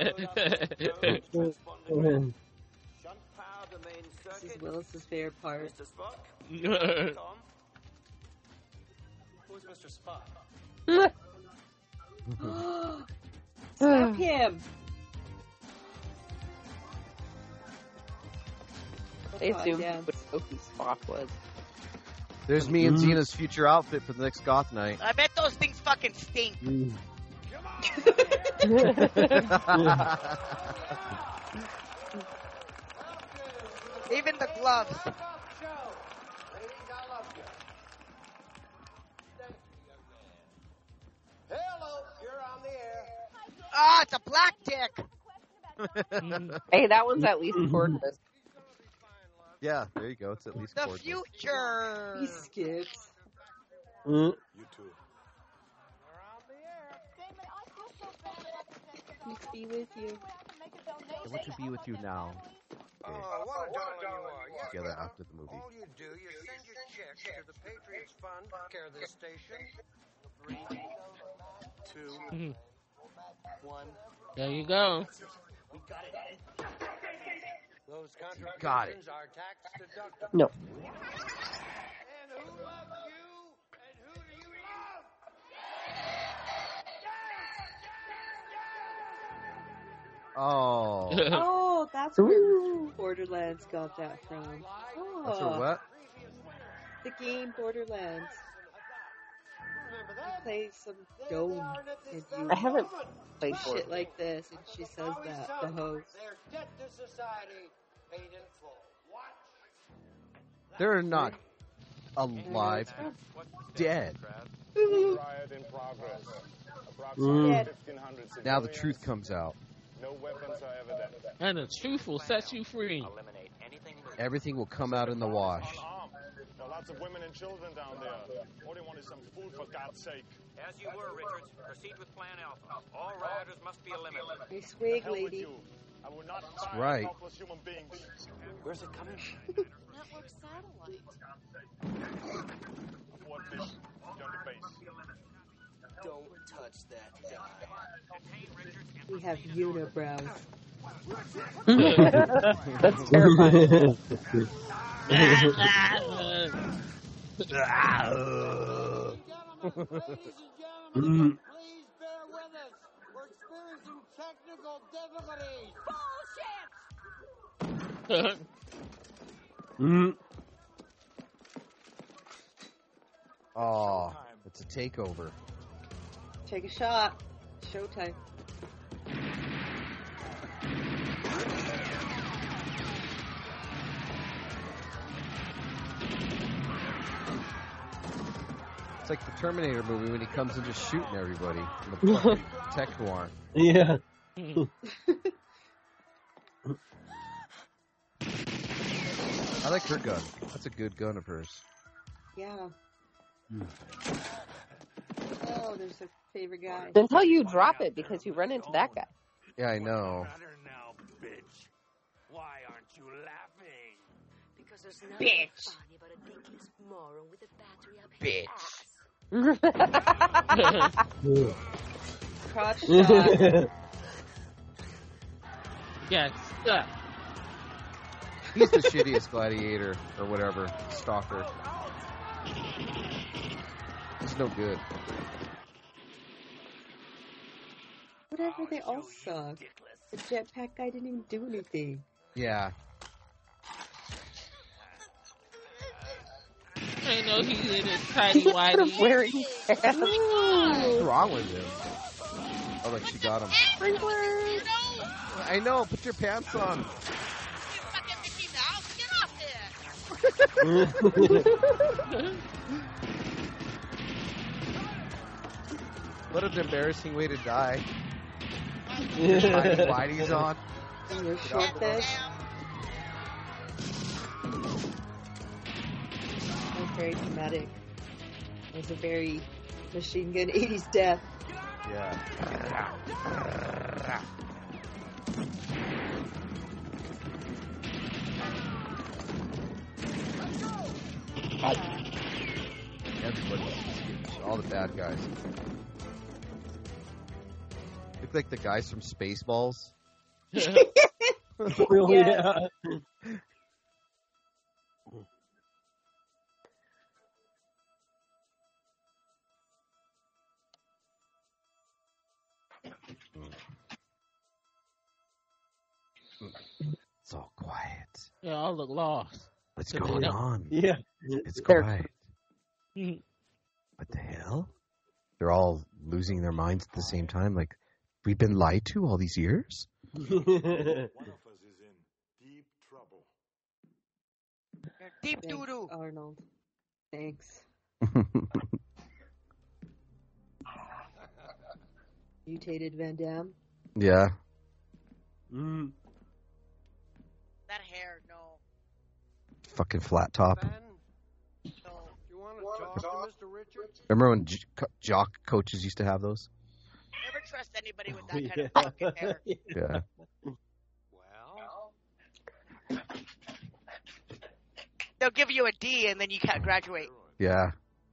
is Willis's favorite part.
Who's Mr. Spock?
Slap him.
They assumed what Sophie Spock was.
There's me and Xena's future outfit for the next goth night.
I bet those things fucking stink. Even the gloves.
Hello, you're on the air.
Ah, it's a black dick.
Hey, that one's at least cordless.
Yeah, there you go. It's at least
The
cordless.
future.
He skips.
You too.
Peace be with you.
What to be with you now?
Oh, what a darling you are. Yes,
Together
well,
after the movie.
all you do, you send your checks to the Patriots Fund, care of this station.
3, 2, 1.
There you go.
We got it.
Those
Got it.
contributions are tax deductible.
No.
And who loves you? And who do you love?
Oh.
Oh, that's where Borderlands got that from. Oh.
That's her what?
The game Borderlands. You play some dome and you
I haven't played
shit
Borderlands.
like this, and she says that, the host.
They're debt to society, paid in full.
They're not alive. Dead.
Riot in progress. Approximately 1500
Now the
civilians.
truth comes out.
No weapons are evident.
And the truth will set you free.
Everything will come out in the wash.
Unarmed. There are lots of women and children down there. All they want is some food, for God's sake.
As you were, Richards. Proceed with Plan Alpha. All rioters must be eliminated.
Hey, swig,
Hell with
lady.
you. I will not fire
right.
helpless human beings.
Where's it coming?
Network satellite.
Abort mission. Return to base.
Don't touch that guy.
We have unibrows.
That's terrifying.
Please bear with us. We're experiencing technical difficulties.
Oh, it's a takeover.
Take a shot. Showtime.
It's like the Terminator movie when he comes in just shooting everybody in the fucking tech noir.
Yeah.
I like her gun. That's a good gun of hers.
Yeah. Oh, there's a favorite guy.
Until you drop it because you run into that guy.
Yeah, I know.
Now, bitch. Why aren't you laughing?
Because there's nothing
Bitch.
funny about a dickless moron with a battery up his ass.
Crotch shot.
Yeah, stuck.
He's the shittiest gladiator or whatever. Stalker. He's no good.
whatever, they all suck. The jetpack guy didn't even do anything.
Yeah.
I know he's in his tiny whitey.
Wearing pants.
What's wrong with him? Oh, look, she got him. I know, put your pants on. What an embarrassing way to die. Whitey's on.
And your short this. That was very dramatic. It was a very Machine Gun 80s death.
Yeah. Everybody, all the bad guys. Look like the guys from Spaceballs.
Oh, yeah.
It's all quiet.
They all look lost.
What's going on?
Yeah.
It's quiet. What the hell? They're all losing their minds at the same time. Like, we've been lied to all these years?
One of us is in deep trouble.
Deep
Thanks,
doo-doo.
Arnold. Thanks. Mutated Van Damme.
Yeah.
Mm.
That hair, no.
Fucking flat top.
You want to talk to Mr. Richards?
Remember when jock coaches used to have those?
Never trust anybody with that kind of fucking hair.
Yeah.
Well,
They'll give you a D and then you can't graduate.
Yeah.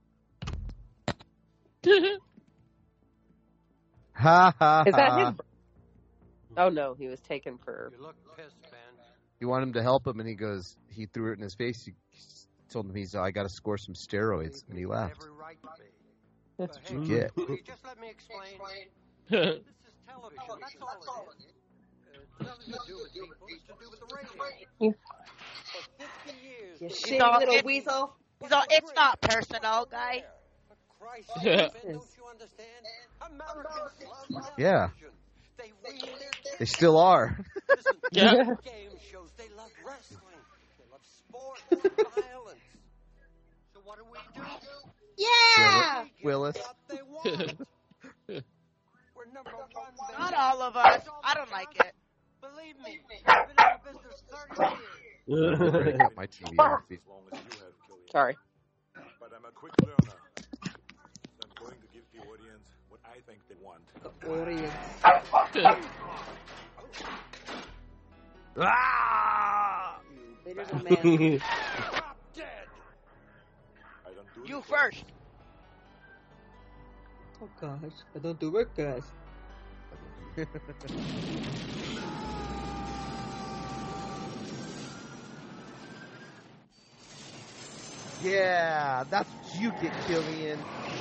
Ha ha.
Is that him? Oh no, he was taken for.
you look pissed, Ben.
You want him to help him, and he threw it in his face. He told him I got to score some steroids, and he left.
Every right to be.
That's
But hey,
what you get.
will you just let me explain? This is television. That's all it is. Nothing to do with people. It's to do with the radio. For 50 years.
You
It's
shitty
all-
little
it's-
weasel.
It's not personal, guy.
For Christ's sake, Ben, don't you understand? Americans love
Yeah.
television. They wean their
They still are.
Listen,
Yeah.
they love game shows. They love wrestling. They love sport. They love violence. So what do?
Yeah!
Willis.
What they want. We're number one. baby.
Not all of us. I don't like it.
Believe me, I've been in the business 30 years.
I'm ready to get my TV off.
As long as you have, Killian.
Sorry.
But I'm a quick learner. I'm going to give the audience what I think they want.
Audience.
Ah!
Vader's a man.
Drop dead. I don't do
You
it.
first.
Oh gosh, I don't do work, guys.
Yeah, that's what you get, Killian.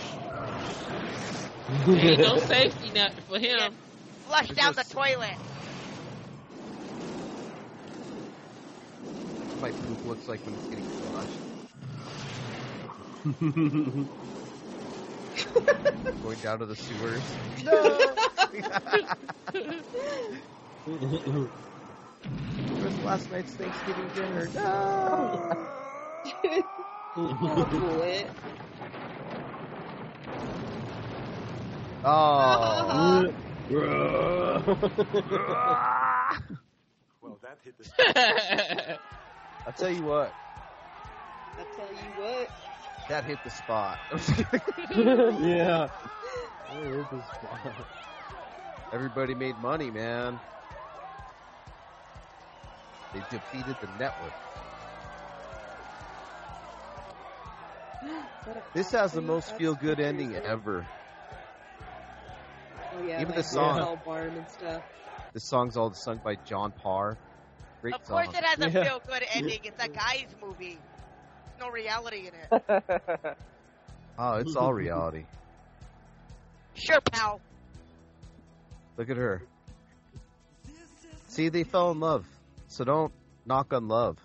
Ain't no safety net for him.
Flush down the toilet.
My poop looks like when it's getting flushed. Going down to the sewers. Where's last night's Thanksgiving dinner? No.
Bullet.
Oh.
Well, that hit the
I'll tell you what.
I'll tell you what.
That hit the spot.
Yeah. That is the spot.
Everybody made money, man. They defeated the network. This has the most feel-good ending ever.
Oh yeah,
Even
like
the song.
Paul Barn and stuff.
This song's all sung by John Parr. Great
Of
song.
course it has a
Yeah.
feel-good ending. It's a guy's movie. There's no reality in it.
Oh, it's all reality.
Sure, pal.
Look at her. See, they fell in love. So don't knock on love.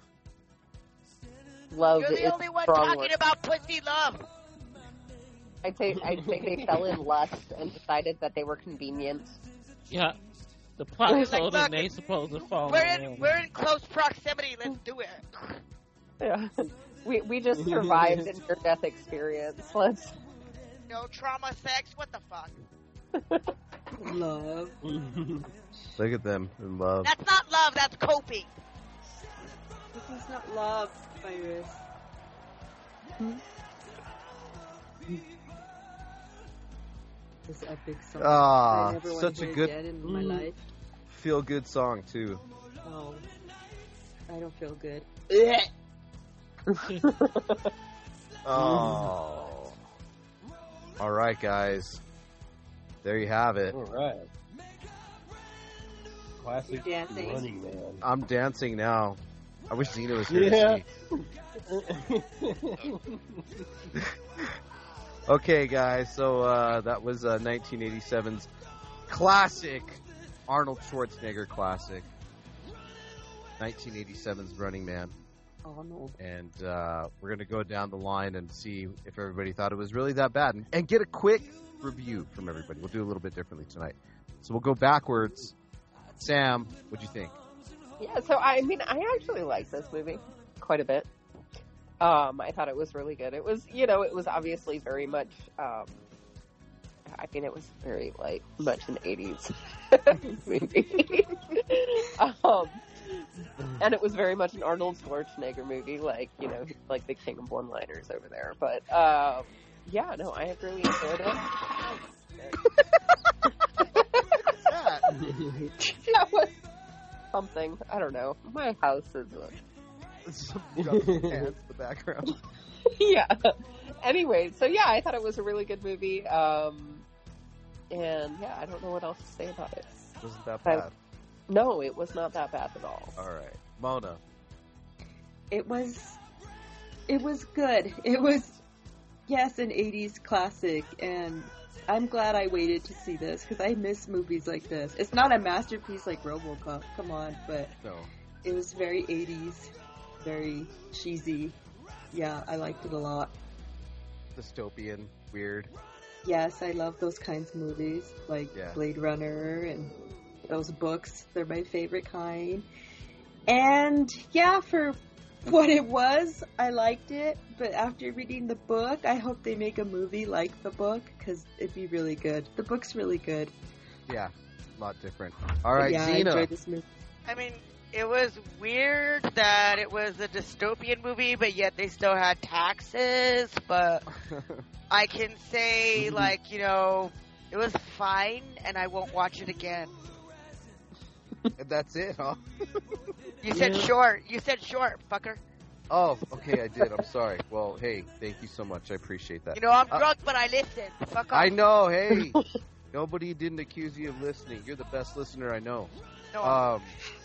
Love
You're the
is
only one
strong
talking
word.
about pussy love.
I'd say they fell in lust and decided that they were convenient.
Yeah. The plot
Like,
told them
look,
they supposed to fall
We're
in
in
love.
we're in close proximity. Let's do it.
Yeah. We just survived a near-death experience. Let's.
No trauma sex. What the fuck?
Love.
Look at them in love.
That's not love. That's coping.
This is not love, Iris. This epic song.
Ah,
I never want
such
to
a
hear
good-
again in my life.
Feel good song too.
Oh, I don't feel good.
Oh. All right, guys. There you have it.
All right. Classic
You dancing?
Running Man.
I'm dancing now. I wish Zena was here
Yeah.
to see. Okay, guys. So that was 1987's classic Arnold Schwarzenegger classic. 1987's Running Man.
Arnold.
And we're going to go down the line and see if everybody thought it was really that bad. And get a quick review from everybody. We'll do a little bit differently tonight. So we'll go backwards. Sam, what'd you think?
Yeah, so I mean, I actually like this movie quite a bit. I thought it was really good. It was, it was obviously very much, I mean, it was very, much an 80s movie. And it was very much an Arnold Schwarzenegger movie, like the king of one-liners over there. But, yeah, no, I have really enjoyed it. That was something. I don't know. My house is
the background.
yeah. Anyway, so yeah, I thought it was a really good movie. And yeah, I don't know what else to say about it.
Wasn't that bad?
No, it was not that bad at all.
All right. Mona.
It was good. It was, yes, an 80s classic, and I'm glad I waited to see this, because I miss movies like this. It's not a masterpiece like RoboCop, come on, but
No.
it was very 80s, very cheesy. Yeah, I liked it a lot.
Dystopian, weird.
Yes, I love those kinds of movies, like
Yeah.
Blade Runner and those books. They're my favorite kind. And yeah, for what it was, I liked it. But after reading the book, I hope they make a movie like the book, because it'd be really good. The book's really good.
Yeah, a lot different. All right,
yeah, I
Zena.
enjoyed this movie.
I mean, it was weird that it was a dystopian movie, but yet they still had taxes. But I can say, it was fine, and I won't watch it again.
That's it, huh?
You said short. You said short, fucker.
Oh, okay, I did. I'm sorry. Well, hey, thank you so much. I appreciate that.
I'm drunk, but I listen. Fuck off.
I know. Hey, nobody didn't accuse you of listening. You're the best listener I know.
No.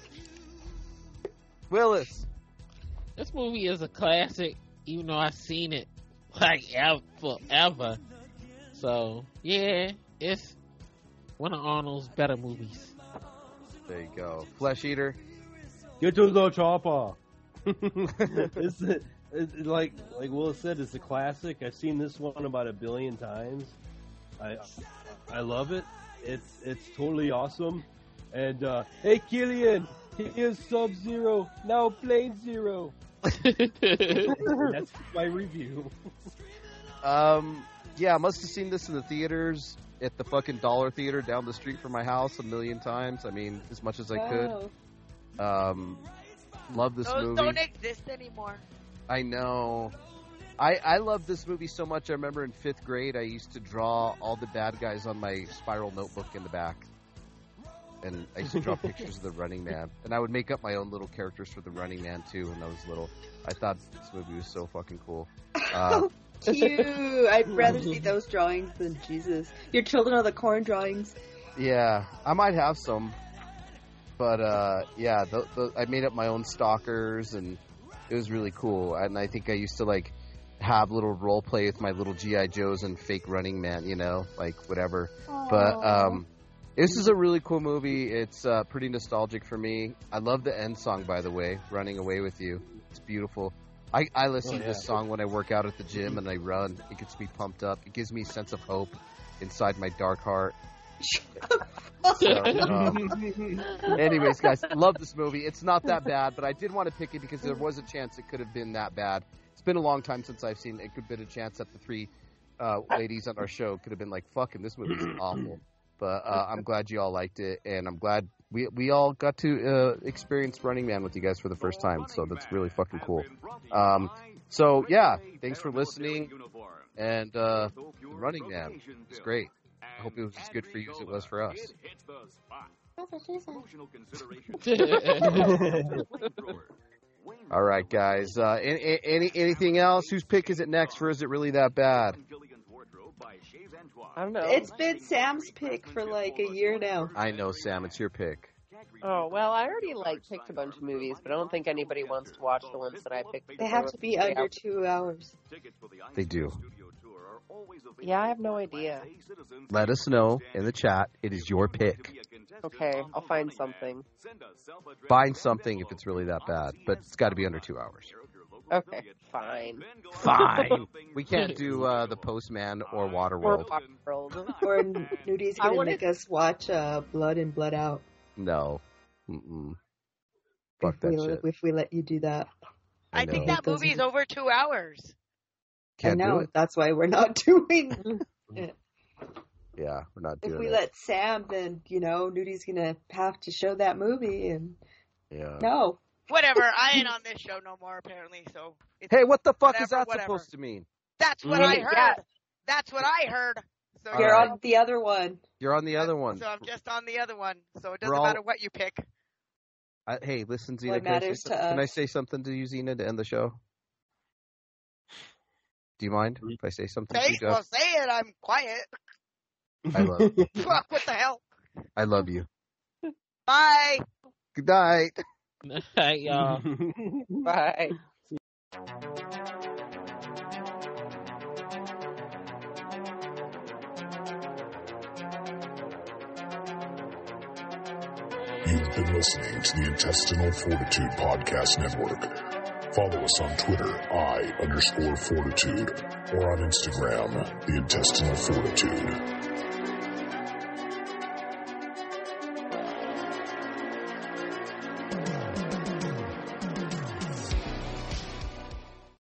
Willis.
This movie is a classic, even though I've seen it forever. So yeah, it's one of Arnold's better movies.
There you go. Flesh Eater.
Get to the chopper. it's like Willis said, it's a classic. I've seen this one about 1 billion times. I love it. It's totally awesome. And hey, Killian, here's Sub-Zero, now Plane Zero. That's my review.
Yeah, I must have seen this in the theaters at the fucking Dollar Theater down the street from my house 1 million times. I mean, as much as I could. Love this
Those
movie.
don't exist anymore.
I know. I love this movie so much. I remember in 5th grade, I used to draw all the bad guys on my spiral notebook in the back. And I used to draw pictures of the Running Man. And I would make up my own little characters for the Running Man, too, when I was little. I thought this movie was so fucking cool.
Cute! I'd rather see those drawings than Jesus. Your Children of the Corn drawings.
Yeah, I might have some. But, yeah, I made up my own stalkers, and it was really cool. And I think I used to, have little role play with my little G.I. Joes and fake Running Man, whatever.
Aww.
But, This is a really cool movie. It's pretty nostalgic for me. I love the end song, by the way, Running Away With You. It's beautiful. I listen to this song when I work out at the gym and I run. It gets me pumped up. It gives me a sense of hope inside my dark heart. So, anyways, guys, love this movie. It's not that bad, but I did want to pick it because there was a chance it could have been that bad. It's been a long time since I've seen it. It could have been a chance that the three ladies on our show could have been like, fucking, this movie's awful. But I'm glad you all liked it, and I'm glad we all got to experience Running Man with you guys for the first time, so that's really fucking cool. So, yeah, thanks for listening, and Running Man, it's great. I hope it was as good for you as it was for us. All right, guys. Anything else? Whose pick is it next for Is It Really That Bad?
I don't know.
It's been Sam's pick for like a year now.
I know, Sam. It's your pick.
Oh, well, I already picked a bunch of movies, but I don't think anybody wants to watch the ones that I picked.
They have to be under 2 hours.
They do.
Yeah, I have no idea.
Let us know in the chat. It is your pick.
Okay, I'll find something.
Find something if it's really that bad, but it's got to be under 2 hours.
Okay, fine.
Fine. We can't do The Postman or Waterworld.
Or Nudi's going to make us watch Blood In, Blood Out.
No. Mm-mm. Fuck that shit.
If we let you do that.
I think that movie's over 2 hours.
Can't do it.
That's why we're not doing it.
Yeah, we're not doing it.
If we let Sam, then, Nudi's going to have to show that movie. And
yeah.
No.
Whatever. I ain't on this show no more, apparently. So.
Hey, what the fuck is that supposed to mean?
That's what I heard. Yeah. That's what I heard. So
you're on the other one.
You're on the other one.
So I'm just on the other one. So it doesn't matter what you pick.
Hey, listen, Xena. Can I say something to you, Xena, to end the show? Do you mind if I say something to you, Jeff?
Well, say it. I'm quiet.
I love you.
Fuck, what the hell?
I love you.
Bye.
Good night.
Hey, y'all.
Bye.
You've been listening to the Intestinal Fortitude Podcast Network. Follow us on Twitter, _Fortitude, or on Instagram, The Intestinal Fortitude.